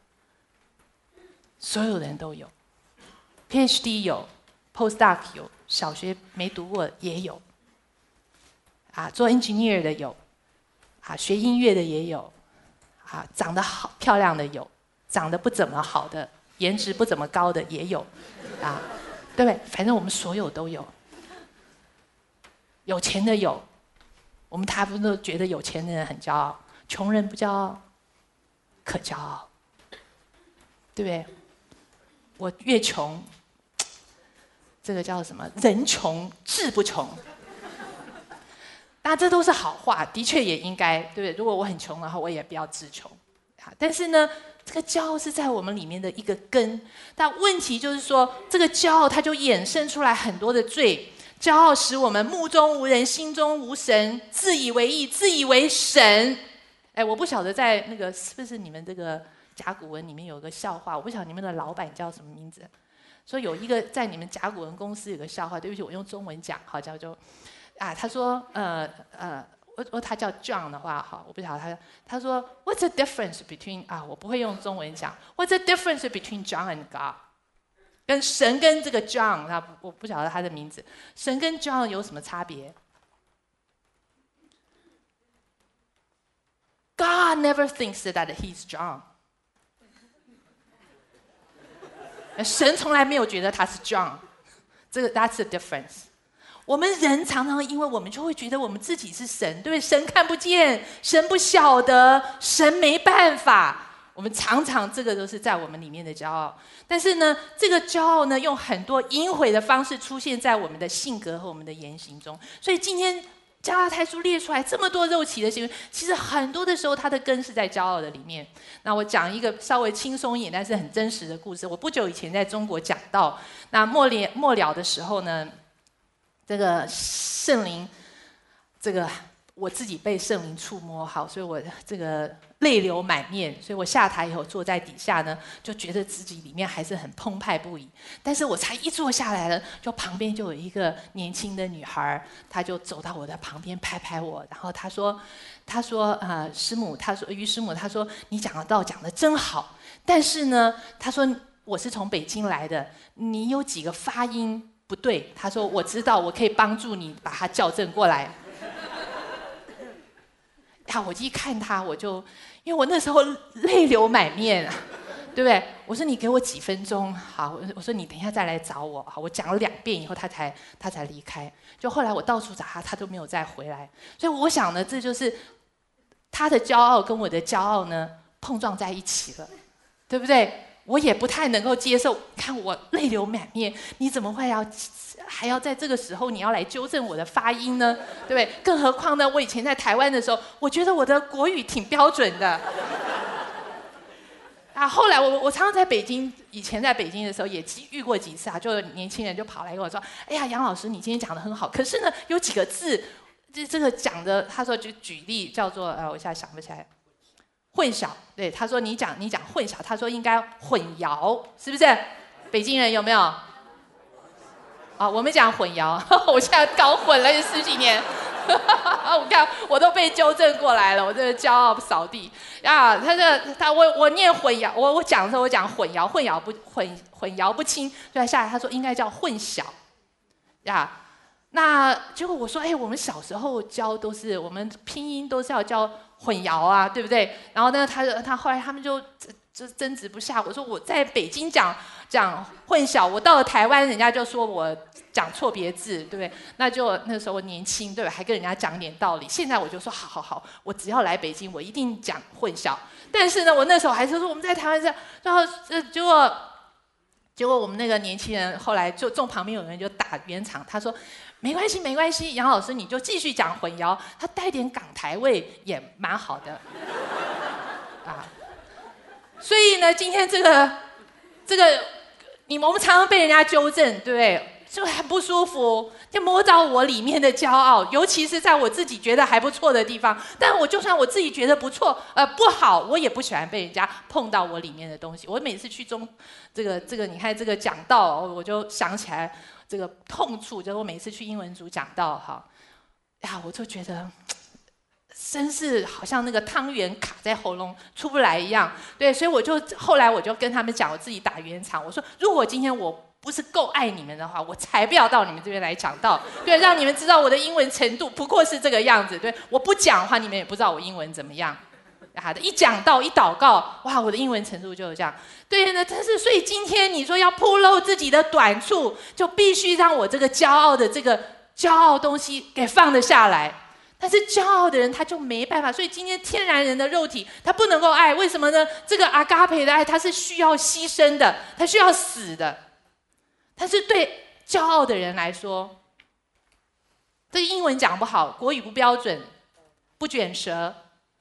所有人都有。PhD 有。Postdoc 有，小学没读过也有，做 engineer 的有，学音乐的也有，长得好漂亮的有，长得不怎么好的，颜值不怎么高的也有，对不对？反正我们所有都有。有钱的有，我们大部分都觉得有钱的人很骄傲，穷人不骄傲，可骄傲，对不对？我越穷。这个叫什么？人穷志不穷。当然，这都是好话，的确也应该，对不对？如果我很穷的话，我也不要志穷。但是呢，这个骄傲是在我们里面的一个根。但问题就是说，这个骄傲它就衍生出来很多的罪。骄傲使我们目中无人，心中无神，自以为义，自以为神。我不晓得在那个是不是你们这个甲骨文里面有个笑话，我不晓得你们的老板叫什么名字。说有一个在你们甲骨文公司有个笑话，对不起，我用中文讲，好叫做，他说他叫 John 的话，好，我不晓得他说 What's the difference between 我不会用中文讲 What's the difference between John and God？ 跟神跟这个 John， 我不晓得他的名字，神跟 John 有什么差别 ？God never thinks that he's John。神从来没有觉得他是 John， 这个 that's the difference。我们人常常因为我们就会觉得我们自己是神，对不对？神看不见，神不晓得，神没办法。我们常常这个都是在我们里面的骄傲。但是呢，这个骄傲呢，用很多淫秽的方式出现在我们的性格和我们的言行中。所以今天加拉太书列出来这么多肉体的行为，其实很多的时候它的根是在骄傲的里面。那我讲一个稍微轻松一点，但是很真实的故事。我不久以前在中国讲到，那末了的时候呢，这个圣灵，这个我自己被圣灵触摸，好，所以我这个泪流满面。所以我下台以后坐在底下呢，就觉得自己里面还是很澎湃不已。但是我才一坐下来了，就旁边就有一个年轻的女孩，她就走到我的旁边拍拍我，然后她说师母，于师母，她说你讲的道讲得真好，但是呢，她说我是从北京来的，你有几个发音不对，她说我知道，我可以帮助你把它校正过来。我一看他，因为我那时候泪流满面，对不对？我说你给我几分钟，好，我说你等一下再来找我，好，我讲了2遍以后，他才离开。就后来我到处找他，他都没有再回来。所以我想呢，这就是他的骄傲跟我的骄傲呢碰撞在一起了，对不对？我也不太能够接受，看我泪流满面，你怎么会还要在这个时候你要来纠正我的发音呢？对不对？更何况呢，我以前在台湾的时候，我觉得我的国语挺标准的。 啊，后来我常常在北京，以前在北京的时候也遇过几次啊，就年轻人就跑来跟我说：“哎呀，杨老师，你今天讲得很好，可是呢，有几个字，这个讲的，他说就举例叫做我现在想不起来，混淆。对，他说你讲混淆，他说应该混淆，是不是？北京人有没有？啊，我们讲混淆，我现在搞混了10几年。”我看我都被纠正过来了，我这个骄傲扫地啊！我念混淆，我讲的时候我讲混淆不清，对，下来他说应该叫混淆呀。那结果我说，哎，我们小时候教都是我们拼音都是要教混淆啊，对不对？然后呢，他后来他们就争执不下。我说我在北京讲混淆，我到了台湾，人家就说我讲错别字，对不对？那时候我年轻，对吧？还跟人家讲点道理。现在我就说好，我只要来北京，我一定讲混淆。但是呢，我那时候还是说我们在台湾这样，然后结果我们那个年轻人后来就旁边有人就打圆场，他说没关系，杨老师你就继续讲混淆，他带点港台味也蛮好的啊。所以呢，今天这个我们常常被人家纠正，对不对？就很不舒服，就摸到我里面的骄傲，尤其是在我自己觉得还不错的地方。但我就算我自己觉得不错，不好，我也不喜欢被人家碰到我里面的东西。我每次去这个，你看这个讲道，我就想起来这个痛处，就是我每次去英文组讲道，我就觉得。真是好像那个汤圆卡在喉咙出不来一样，对，所以后来我就跟他们讲，我自己打圆场，我说如果今天我不是够爱你们的话，我才不要到你们这边来讲道，对，让你们知道我的英文程度不过是这个样子，对，我不讲的话，你们也不知道我英文怎么样，一讲道一祷告，哇，我的英文程度就是这样，对呢，但是所以今天你说要暴露自己的短处，就必须让我这个骄傲的这个骄傲东西给放得下来。但是骄傲的人他就没办法，所以今天天然人的肉体他不能够爱，为什么呢？这个阿嘎培的爱它是需要牺牲的，它需要死的。但是对骄傲的人来说，这个英文讲不好，国语不标准，不卷舌，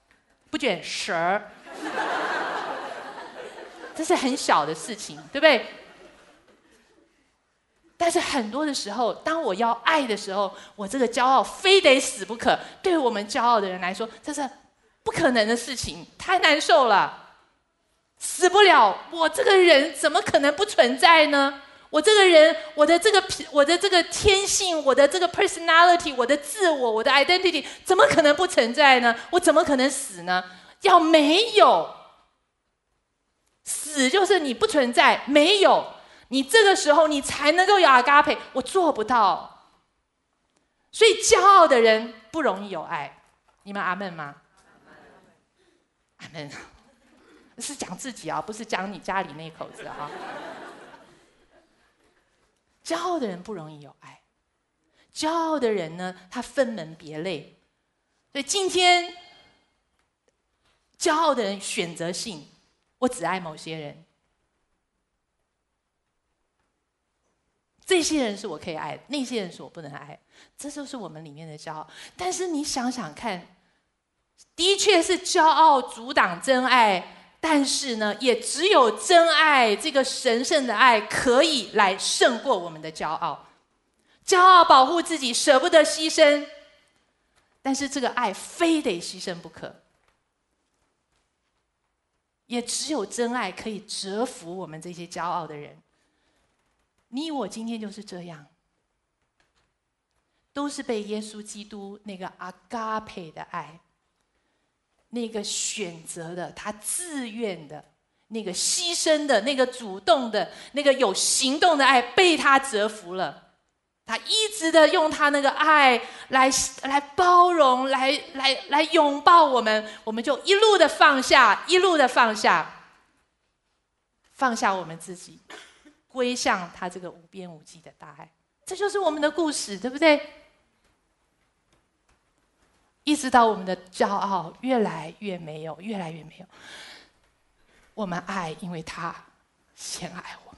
这是很小的事情，对不对？但是很多的时候，当我要爱的时候，我这个骄傲非得死不可。对于我们骄傲的人来说，这是不可能的事情，太难受了，死不了。我这个人怎么可能不存在呢？我这个人，我的这个天性，我的这个 personality， 我的自我，我的 identity， 怎么可能不存在呢？我怎么可能死呢？要没有，死就是你不存在，没有。你这个时候你才能够有阿嘎培，我做不到。所以骄傲的人不容易有爱，你们阿们吗？阿们，是讲自己啊，不是讲你家里那口子啊。骄傲的人不容易有爱，骄傲的人呢，他分门别类。所以今天，骄傲的人选择性，我只爱某些人。这些人是我可以爱的，那些人是我不能爱，这就是我们里面的骄傲。但是你想想看，的确是骄傲阻挡真爱，但是呢，也只有真爱这个神圣的爱可以来胜过我们的骄傲。骄傲保护自己，舍不得牺牲，但是这个爱非得牺牲不可。也只有真爱可以折服我们这些骄傲的人。你我今天就是这样，都是被耶稣基督那个阿嘎培的爱，那个选择的，他自愿的，那个牺牲的，那个主动的，那个有行动的爱，被他折服了。他一直的用他那个爱来包容，来拥抱我们，我们就一路的放下，一路的放下，放下我们自己。归向他这个无边无际的大爱，这就是我们的故事，对不对？一直到我们的骄傲越来越没有，越来越没有，我们爱，因为他先爱我们。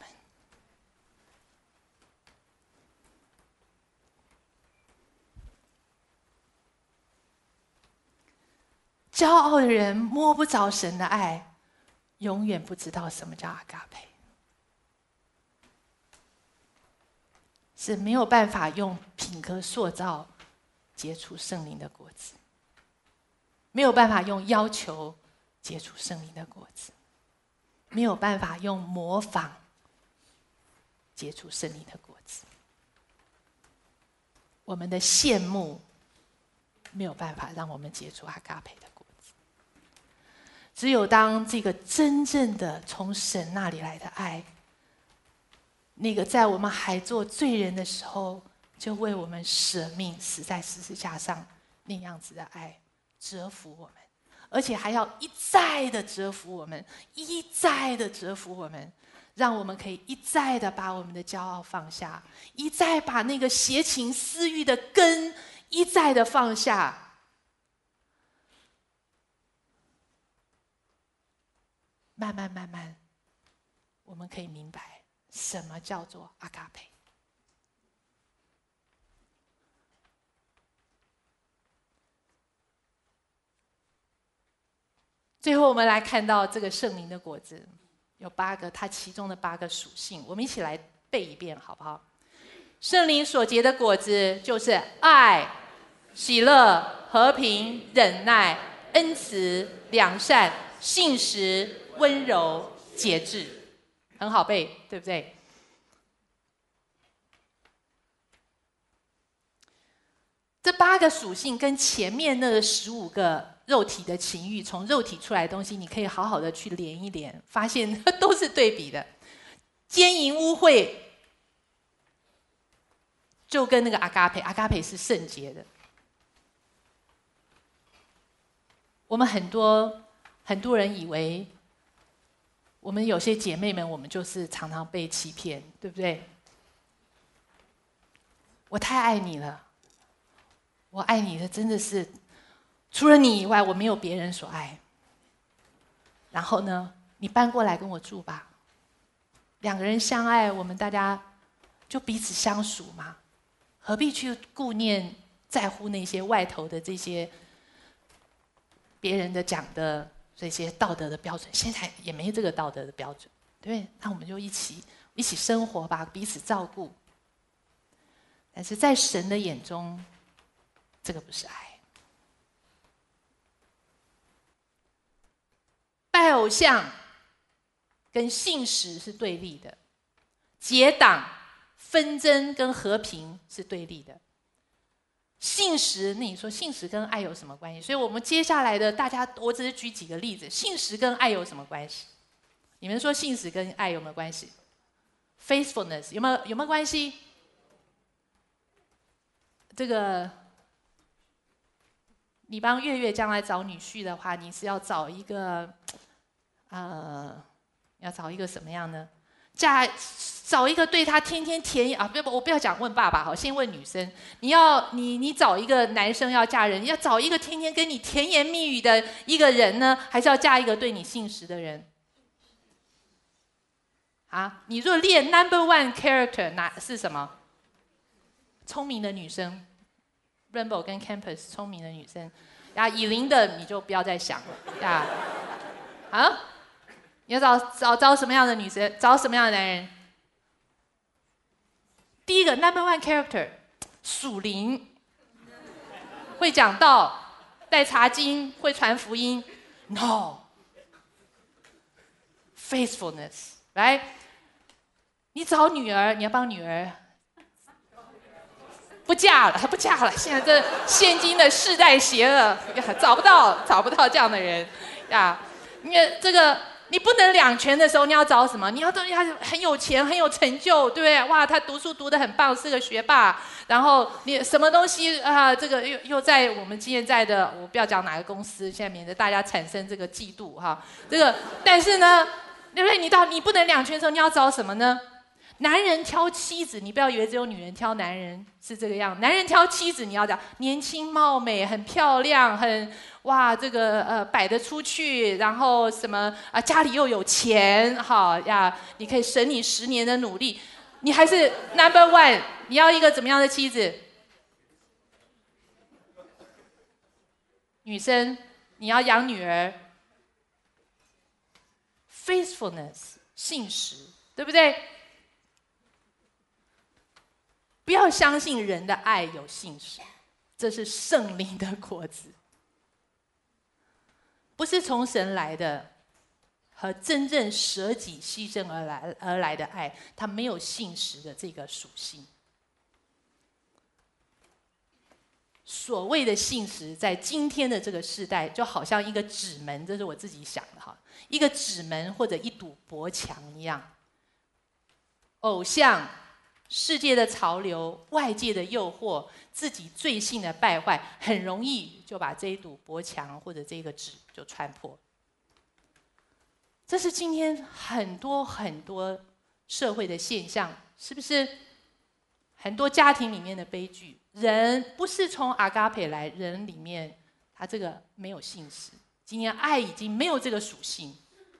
骄傲的人摸不着神的爱， 永远不知道什么叫阿嘎培，是没有办法用品格塑造结出圣灵的果子，没有办法用要求结出圣灵的果子，没有办法用模仿结出圣灵的果子。我们的羡慕没有办法让我们结出阿嘎培的果子。只有当这个真正的从神那里来的爱，那个在我们还做罪人的时候就为我们舍命死在十字架上那样子的爱折服我们，而且还要一再的折服我们，一再的折服我们，让我们可以一再的把我们的骄傲放下，一再把那个邪情私欲的根一再的放下。慢慢，我们可以明白什么叫做阿嘎培。最后，我们来看到这个圣灵的果子有8个，它其中的8个属性，我们一起来背一遍，好不好？圣灵所结的果子就是爱、喜乐、和平、忍耐、恩慈、良善、信实、温柔、节制，很好背，对不对？这8个属性跟前面那15个肉体的情欲，从肉体出来的东西，你可以好好的去连一连，发现都是对比的。奸淫污秽，就跟那个阿嘎培，阿嘎培是圣洁的。我们很多人以为，我们有些姐妹们，我们就是常常被欺骗，对不对？我太爱你了，我爱你的真的是，除了你以外，我没有别人所爱。然后呢，你搬过来跟我住吧。2个人相爱，我们大家就彼此相属嘛，何必去顾念、在乎那些外头的这些别人的讲的这些道德的标准？现在也没这个道德的标准，对不对？那我们就一起生活吧，彼此照顾。但是在神的眼中，这个不是爱。拜偶像跟信实是对立的，结党、纷争跟和平是对立的。信实，那你说信实跟爱有什么关系？所以我们接下来的大家，我只是举几个例子，信实跟爱有什么关系？你们说信实跟爱有没有关系 ？Faithfulness 有没有关系？这个，你帮月月将来找女婿的话，你是要找一个，要找一个什么样呢？找一个对他天天甜言啊！我不要讲问爸爸好，先问女生。你找一个男生要嫁人，要找一个天天跟你甜言蜜语的一个人呢，还是要嫁一个对你信实的人？啊，你若列 No.1 character 是什么？聪明的女生 ，Rainbow 跟 Campus 聪明的女生，呀，以琳的你就不要再想了呀，啊。你要找什么样的女生？找什么样的男人？第一个 No.1 character， 属灵，会讲道，带查经，会传福音。No， faithfulness， 来，你找女儿，你要帮女儿不嫁了。现在这现今的世代邪恶，找不到这样的人呀。因为这个。你不能两全的时候，你要找什么？你要很有钱、很有成就，对不对？哇，他读书读得很棒，是个学霸。然后你什么东西啊？这个又在我们现在的，我不要讲哪个公司，现在免得大家产生这个嫉妒哈。这个，但是呢，对不对？你不能两全的时候，你要找什么呢？男人挑妻子，你不要以为只有女人挑男人是这个样。男人挑妻子，你要讲年轻貌美、很漂亮、哇，这个摆得出去，然后什么啊，家里又有钱，好呀，你可以省你10年的努力，你还是 No.1， 你要一个怎么样的妻子？女生，你要养女儿 faithfulness 信实，对不对？不要相信人的爱有信实，这是圣灵的果子，不是从神来的，和真正舍己牺牲而来的爱，它没有信实的这个属性。所谓的信实，在今天的这个时代，就好像一个纸门，这是我自己想的哈，一个纸门或者一堵薄墙一样。偶像、世界的潮流、外界的诱惑、自己罪性的败坏，很容易就把这一堵薄墙或者这个纸就穿破。这是今天很多社会的现象，是不是？很多家庭里面的悲剧，人不是从阿嘎培来，人里面他这个没有信实，今天爱已经没有这个属性。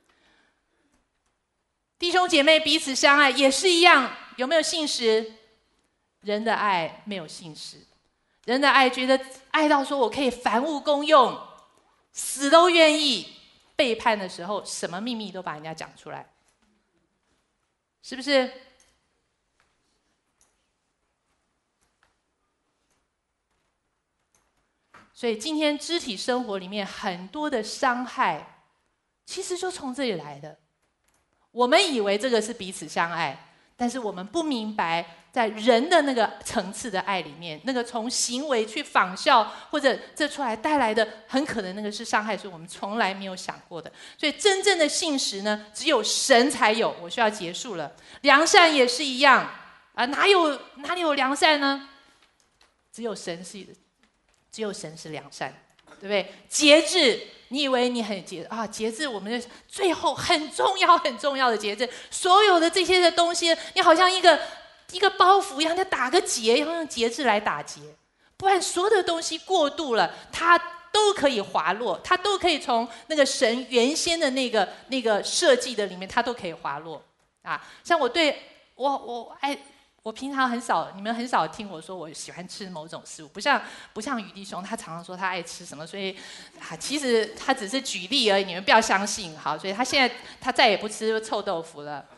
弟兄姐妹彼此相爱也是一样，有没有信实？人的爱没有信实，人的爱觉得爱到说我可以凡物公用，死都愿意，背叛的时候什么秘密都把人家讲出来，是不是？所以今天肢体生活里面很多的伤害，其实就从这里来的。我们以为这个是彼此相爱，但是我们不明白，在人的那个层次的爱里面，那个从行为去仿效或者这出来带来的，很可能那个是伤害，是我们从来没有想过的。所以真正的信实呢，只有神才有。我需要结束了。良善也是一样啊，哪里有良善呢？只有神是良善，对不对？节制，你以为你很节制，我们的最后很重要的节制，所有的这些的东西，你好像一个包袱一样，要打个结，要用节制来打结，不然所有的东西过度了，它都可以滑落，它都可以从那个神原先的那个设计的里面，它都可以滑落啊。像我平常你们很少听我说我喜欢吃某种食物，不像于弟兄，他常常说他爱吃什么，所以其实他只是举例而已，你们不要相信。好，所以他再也不吃臭豆腐了，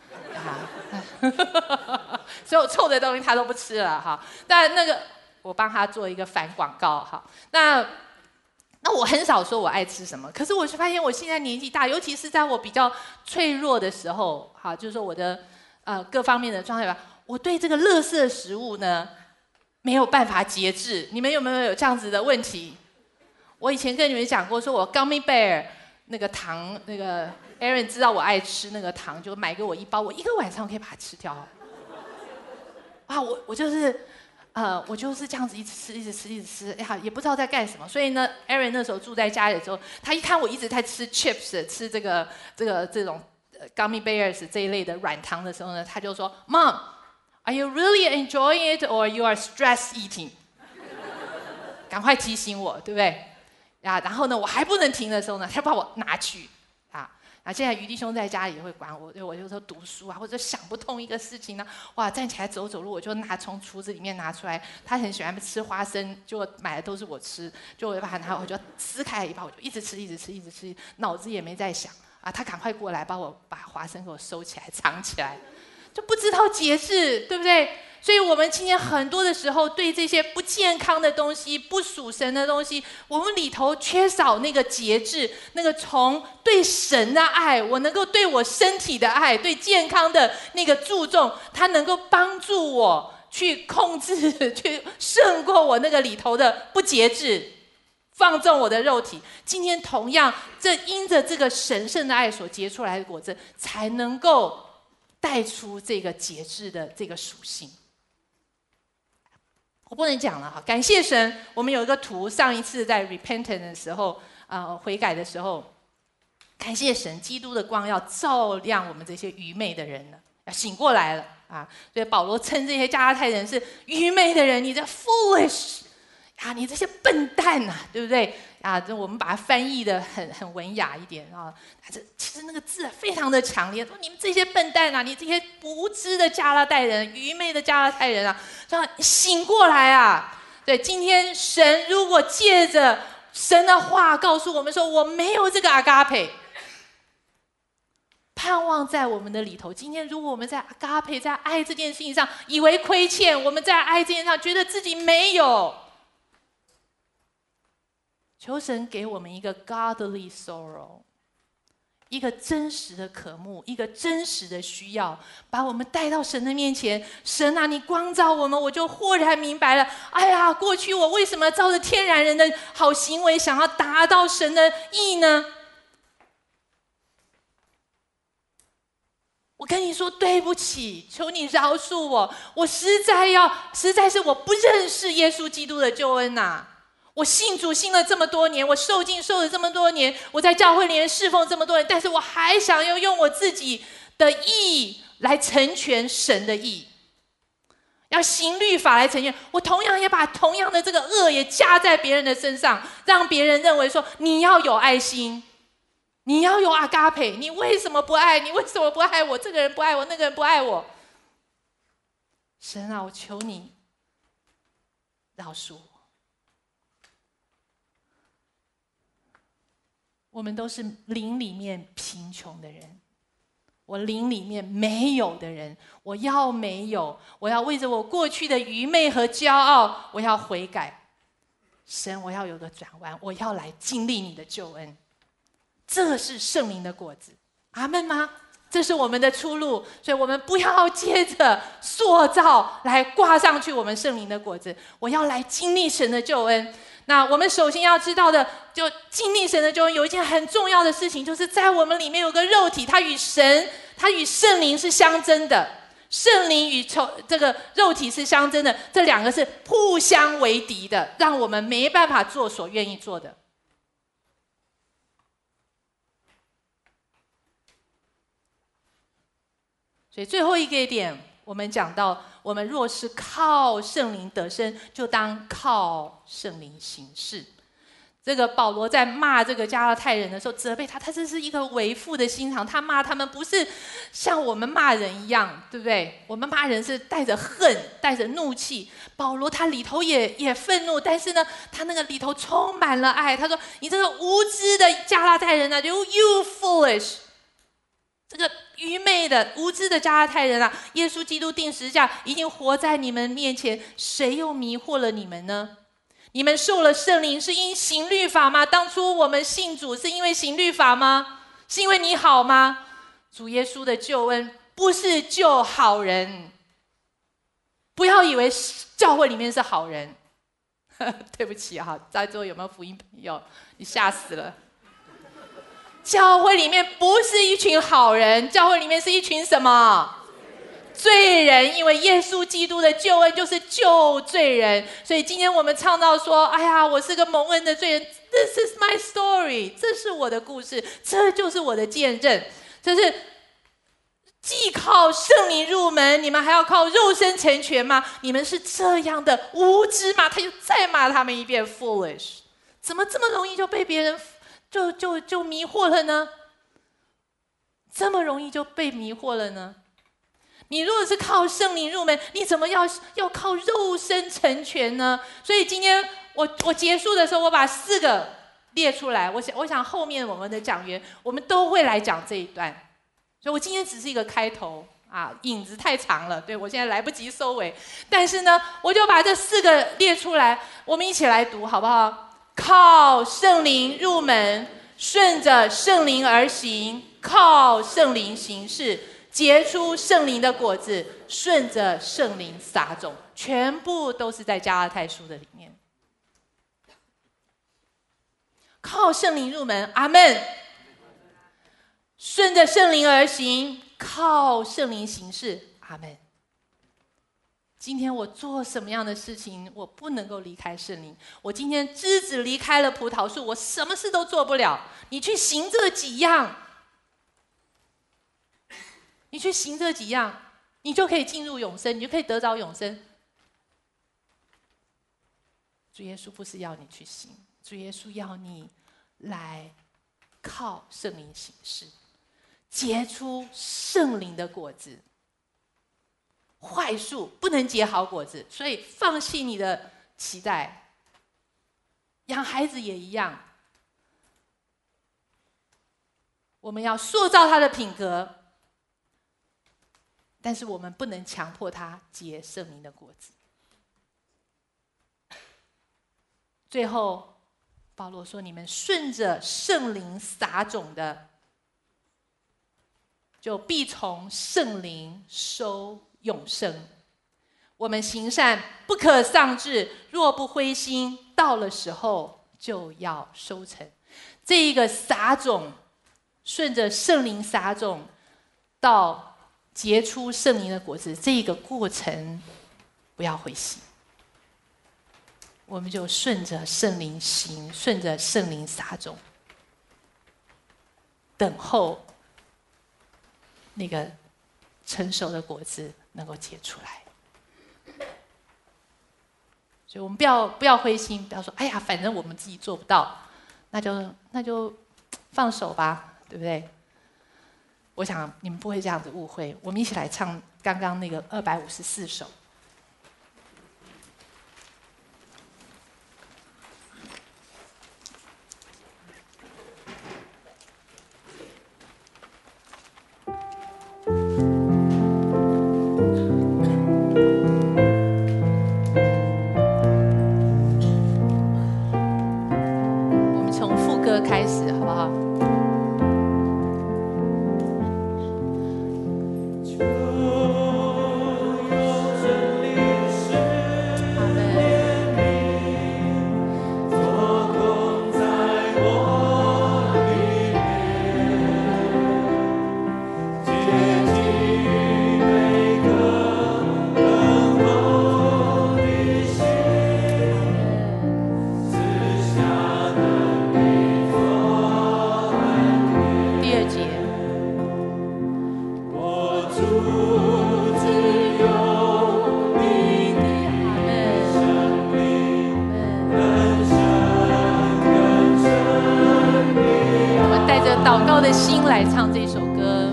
所有臭的东西他都不吃了哈。但那个我帮他做一个反广告哈。那我很少说我爱吃什么，可是我是发现我现在年纪大，尤其是在我比较脆弱的时候，哈，就是说我的各方面的状态吧。我对这个垃圾食物呢没有办法节制，你们有没有这样子的问题？我以前跟你们讲过，说我 Gummy Bear 那个糖，那个 Aaron 知道我爱吃那个糖，就买给我一包，我一个晚上可以把它吃掉。啊，我就是这样子一直吃，哎呀，也不知道在干什么。所以呢 ，Aaron 那时候住在家里的时候，他一看我一直在吃 chips， 吃这种Gummy Bears 这一类的软糖的时候呢，他就说 ，Mom。Are you really enjoying it, or you are stress eating？ 赶快提醒我，对不对？然后呢，我还不能停的时候呢，他把我拿去啊。现在于弟兄在家里也会管我，我有时候读书啊，或者想不通一个事情呢，哇，站起来走路，我就从橱子里面拿出来。他很喜欢吃花生，就买的都是我吃，就我把它拿，我就撕开一包，我就一直吃，脑子也没在想啊。他赶快过来把花生给我收起来，藏起来。就不知道节制，对不对？所以我们今天很多的时候，对这些不健康的东西、不属神的东西，我们里头缺少那个节制，那个从对神的爱，我能够对我身体的爱，对健康的那个注重，它能够帮助我去控制，去胜过我那个里头的不节制，放纵我的肉体。今天同样，这因着这个神圣的爱所结出来的果子，才能够带出这个节制的这个属性。我不能讲了哈，感谢神，我们有一个图，上一次在 repentance 的时候，悔改的时候，感谢神，基督的光要照亮我们这些愚昧的人了，要醒过来了啊！所以保罗称这些加拉太人是愚昧的人，你这 foolish 啊，你这些笨蛋呐，对不对？啊，我们把它翻译的很文雅一点啊。其实那个字非常的强烈，说你们这些笨蛋啊，你这些无知的加拉太人，愚昧的加拉太人啊，说醒过来啊！对，今天神如果借着神的话告诉我们说，我没有这个阿嘎培， 盼望在我们的里头。今天如果我们在阿嘎培，在爱这件事情上以为亏欠，我们在爱这件事上觉得自己没有，求神给我们一个 godly sorrow， 一个真实的渴慕，一个真实的需要，把我们带到神的面前。神啊，你光照我们，我就豁然明白了。哎呀，过去我为什么照着天然人的好行为，想要达到神的意呢？我跟你说对不起，求你饶恕我，我实在是我不认识耶稣基督的救恩呐。我信主信了这么多年，我受浸受了这么多年，我在教会里面侍奉这么多年，但是我还想要用我自己的义来成全神的义，要行律法来成全。我同样也把同样的这个恶也加在别人的身上，让别人认为说你要有爱心，你要有阿嘎培，你为什么不爱？你为什么不爱我？这个人不爱我，那个人不爱我。神啊，我求你饶恕我。我们都是灵里面贫穷的人，我灵里面没有的人，我要没有，我要为着我过去的愚昧和骄傲，我要悔改。神，我要有个转弯，我要来经历你的救恩。这是圣灵的果子，阿们吗？这是我们的出路，所以我们不要接着塑造来挂上去我们圣灵的果子。我要来经历神的救恩。那我们首先要知道的，就经历神的救恩，有一件很重要的事情，就是在我们里面有个肉体，它与圣灵是相争的，圣灵与这个肉体是相争的，这两个是互相为敌的，让我们没办法做所愿意做的。所以最后一个点，我们讲到，我们若是靠圣灵得生，就当靠圣灵行事。这个保罗在骂这个加拉太人的时候，责备他这是一个为父的心肠。他骂他们不是像我们骂人一样，对不对？我们骂人是带着恨，带着怒气。保罗他里头也愤怒，但是呢，他那个里头充满了爱。他说：“你这个无知的加拉太人啊 ，you foolish。”这个愚昧的、无知的加拉太人啊！耶稣基督定十字架，已经活在你们面前，谁又迷惑了你们呢？你们受了圣灵，是因行律法吗？当初我们信主，是因为行律法吗？是因为你好吗？主耶稣的救恩不是救好人，不要以为教会里面是好人。对不起啊，在座有没有福音朋友？你吓死了。教会里面不是一群好人，教会里面是一群什么？罪人。因为耶稣基督的救恩就是救罪人，所以今天我们唱到说：“哎呀，我是个蒙恩的罪人。” This is my story， 这是我的故事，这就是我的见证。这是既靠圣灵入门，你们还要靠肉身成全吗？你们是这样的无知吗？他就再骂他们一遍 foolish， 怎么这么容易就被别人就迷惑了呢？这么容易就被迷惑了呢？你如果是靠圣灵入门，你怎么要靠肉身成全呢？所以今天我结束的时候，我把4个列出来。我想后面我们的讲员我们都会来讲这一段，所以我今天只是一个开头啊，影子太长了，对，我现在来不及收尾。但是呢，我就把这4个列出来，我们一起来读好不好？靠圣灵入门，顺着圣灵而行，靠圣灵行事，结出圣灵的果子，顺着圣灵撒种，全部都是在加拉太书的里面。靠圣灵入门，阿们。顺着圣灵而行，靠圣灵行事，阿们。今天我做什么样的事情，我不能够离开圣灵。我今天枝子离开了葡萄树，我什么事都做不了。你去行这几样，你去行这几样，你就可以进入永生，你就可以得着永生。主耶稣不是要你去行，主耶稣要你来靠圣灵行事，结出圣灵的果子。坏树不能结好果子，所以放弃你的期待。养孩子也一样， 我们要塑造他的品格，但是我们不能强迫他结圣灵的果子。最后，保罗说：“你们顺着圣灵撒种的，就必从圣灵收永生。我们行善不可丧志，若不灰心，到了时候就要收成。”这一个撒种，顺着圣灵撒种，到结出圣灵的果子，这一个过程不要灰心。我们就顺着圣灵行，顺着圣灵撒种，等候那个成熟的果子能够结出来。所以我们不要灰心，不要说哎呀，反正我们自己做不到，那就放手吧，对不对？我想你们不会这样子误会。我们一起来唱刚刚那个254首。开始好不好？祷告的心来唱这首歌。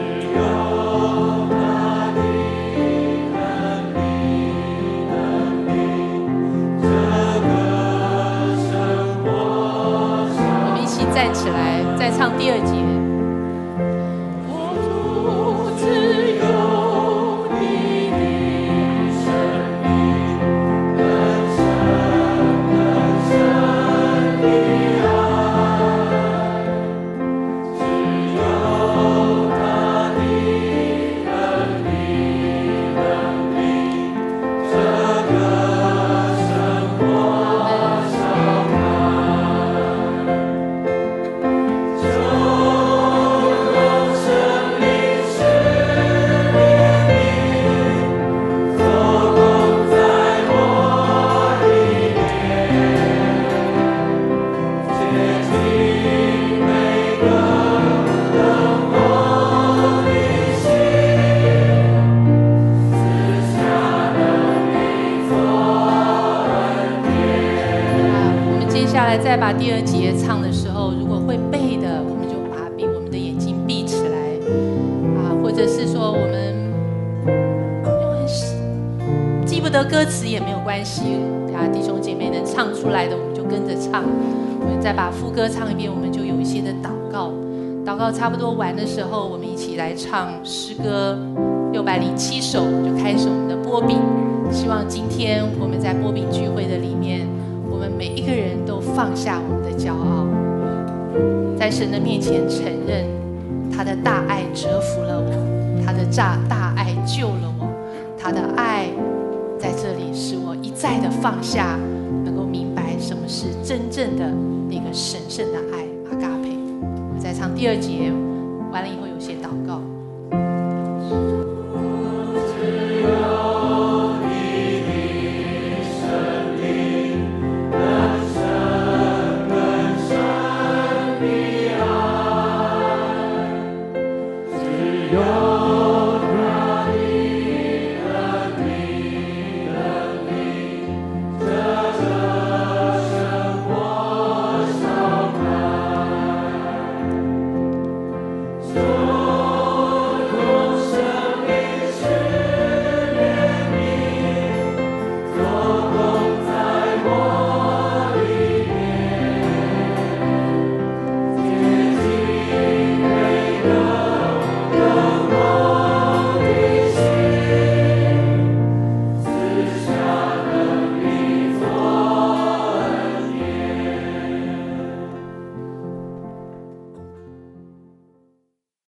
我们一起站起来，再唱第二节。再把第二节唱的时候，如果会背的，我们就把我们的眼睛闭起来啊，或者是说我们记不得歌词也没有关系啊，弟兄姐妹能唱出来的，我们就跟着唱。我们再把副歌唱一遍，我们就有一些的祷告。祷告差不多完的时候，我们一起来唱诗歌607首，就开始我们的波饼。希望今天我们在波饼聚会的里面，我们每一个人都放下我们的骄傲，在神的面前承认他的大爱折服了我，他的大爱救了我，他的爱在这里使我一再的放下，能够明白什么是真正的那个神圣的爱阿嘎培。我再唱第二节，完了以后有些祷告。
有